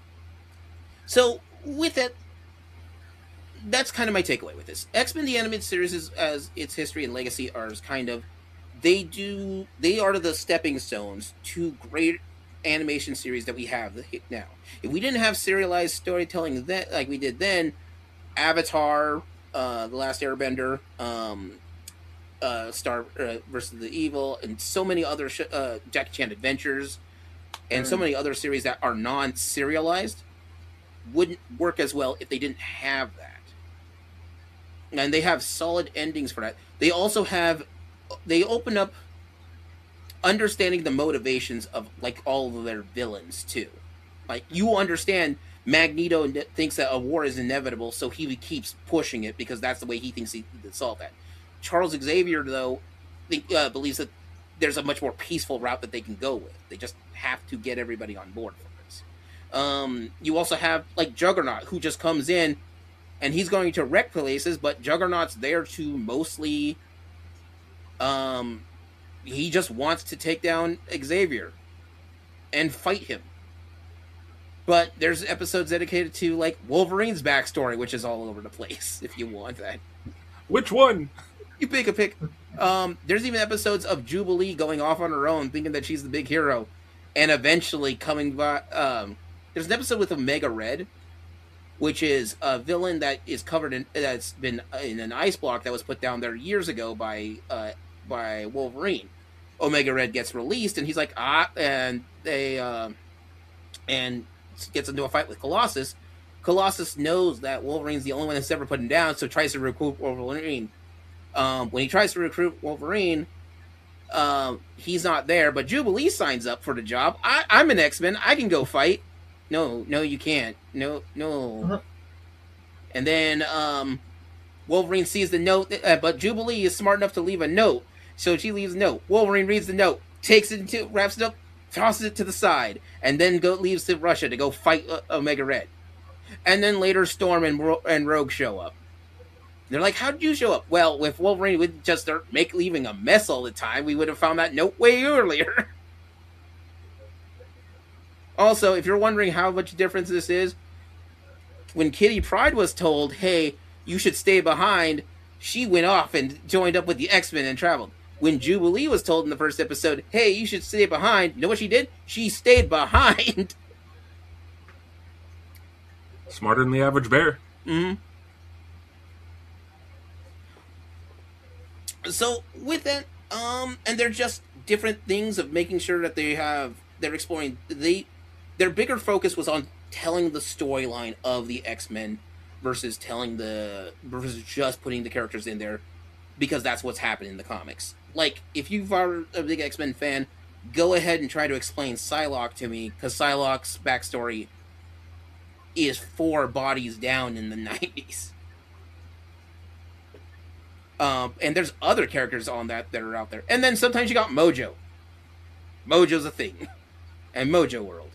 So with it, that's kind of my takeaway with this. X-Men the Animated Series, is, as its history and legacy are kind of, they do they are the stepping stones to great animation series that we have now. If we didn't have serialized storytelling that like we did then, Avatar, uh, The Last Airbender, um, uh, Star uh, versus the Evil, and so many other sh- uh, Jackie Chan Adventures, and so many other series that are non-serialized, wouldn't work as well if they didn't have that. And they have solid endings for that. They also have, they open up understanding the motivations of like all of their villains too. Like you understand Magneto thinks that a war is inevitable, so he keeps pushing it because that's the way he thinks he can solve that. Charles Xavier, though, think, uh, believes that there's a much more peaceful route that they can go with. They just have to get everybody on board for this. Um, you also have like Juggernaut, who just comes in and he's going to wreck places, but Juggernaut's there to mostly. Um, he just wants to take down Xavier and fight him. But there's episodes dedicated to like Wolverine's backstory, which is all over the place. If you want that, Which one? you pick a pick. Um, there's even episodes of Jubilee going off on her own, thinking that she's the big hero, and eventually coming by. Um, there's an episode with Omega Red, which is a villain that is covered in that's been in an ice block that was put down there years ago by uh, by Wolverine. Omega Red gets released, and he's like ah, and they uh, and gets into a fight with Colossus. Colossus knows that Wolverine's the only one that's ever put him down, so tries to recruit Wolverine. Um, when he tries to recruit Wolverine, um, he's not there, but Jubilee signs up for the job. I, I'm an X-Men. I can go fight. No, no, you can't. No, no. Uh-huh. And then um, Wolverine sees the note, uh, but Jubilee is smart enough to leave a note, so she leaves a note. Wolverine reads the note, takes it into, wraps it up, tosses it to the side, and then go leaves to Russia to go fight uh, Omega Red. And then later Storm and, Ro- and Rogue show up. They're like, how did you show up? Well, if Wolverine would just start make leaving a mess all the time, we would have found that note way earlier. Also, if you're wondering how much difference this is, when Kitty Pryde was told, hey, you should stay behind, she went off and joined up with the X-Men and traveled. When Jubilee was told in the first episode, hey, you should stay behind, you know what she did? She stayed behind. Smarter than the average bear. Mm-hmm. So with that, um, and they're just different things of making sure that they have they're exploring. They their bigger focus was on telling the storyline of the X-Men versus telling the versus just putting the characters in there because that's what's happened in the comics. Like if you are a big X-Men fan, go ahead and try to explain Psylocke to me because Psylocke's backstory is four bodies down in the nineties. Um, and there's other characters on that that are out there. And then sometimes you got Mojo. Mojo's a thing. And Mojo World.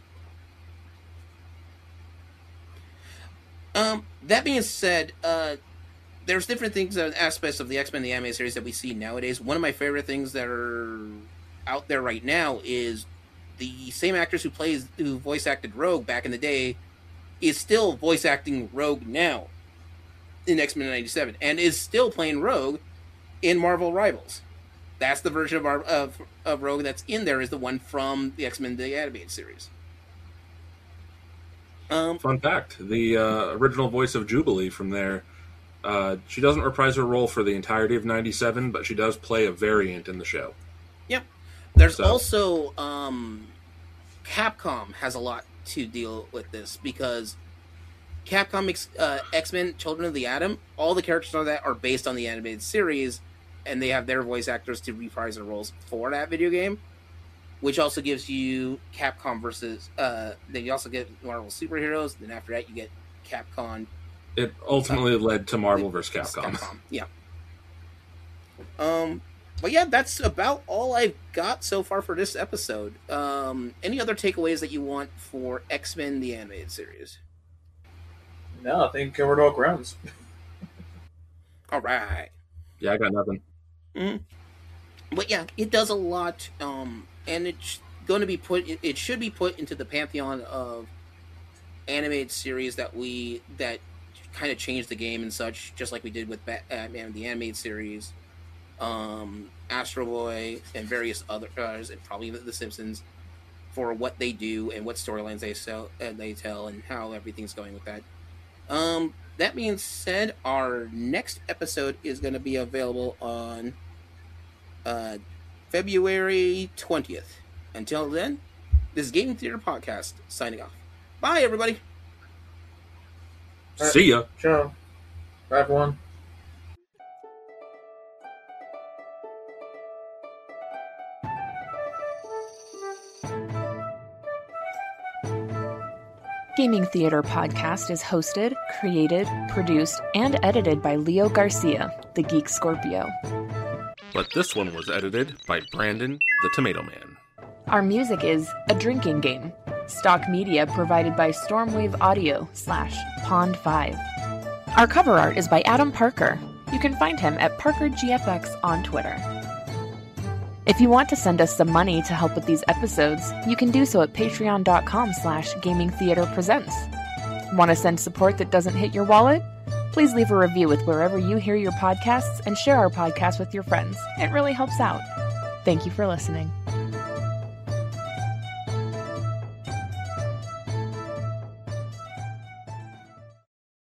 Um, that being said, uh, there's different things and aspects of the X-Men the anime series that we see nowadays. One of my favorite things that are out there right now is the same actors who plays who voice acted Rogue back in the day is still voice acting Rogue now in X-Men ninety-seven, and is still playing Rogue in Marvel Rivals. That's the version of, our, of, of Rogue that's in there is the one from the X-Men the animated series. Um, Fun fact, the uh, original voice of Jubilee from there, uh, she doesn't reprise her role for the entirety of ninety-seven, but she does play a variant in the show. Yep. There's So- also, um, Capcom has a lot to deal with this, because Capcom makes uh, X-Men Children of the Atom, all the characters on that are based on the animated series, and they have their voice actors to reprise their roles for that video game, which also gives you Capcom versus, uh, then you also get Marvel Superheroes, then after that you get Capcom. It ultimately uh, led to Marvel vs. Capcom. Capcom. Yeah. Um, but yeah, that's about all I've got so far for this episode. Um, any other takeaways that you want for X-Men the animated series? No, I think covered all grounds. All right. Yeah, I got nothing. Mm-hmm. But yeah, it does a lot, um, and it's going to be put. It, it should be put into the pantheon of animated series that we that kind of changed the game and such, just like we did with Batman the animated series, um, Astro Boy, and various other, uh, and probably The Simpsons, for what they do and what storylines they sell, uh, they tell, and how everything's going with that. Um, that being said, our next episode is going to be available on uh, February twentieth. Until then, this is Gaming Theater Podcast signing off. Bye, everybody. Right. See ya. Ciao. Bye, everyone. Gaming Theater Podcast is hosted, created, produced, and edited by Leo Garcia, the Geek Scorpio. But this one was edited by Brandon, the Tomato Man. Our music is A Drinking Game. Stock media provided by Stormwave Audio slash Pond five. Our cover art is by Adam Parker. You can find him at Parker G F X on Twitter. If you want to send us some money to help with these episodes, you can do so at patreon.com slash gaming theater presents. Want to send support that doesn't hit your wallet? Please leave a review with wherever you hear your podcasts and share our podcast with your friends. It really helps out. Thank you for listening.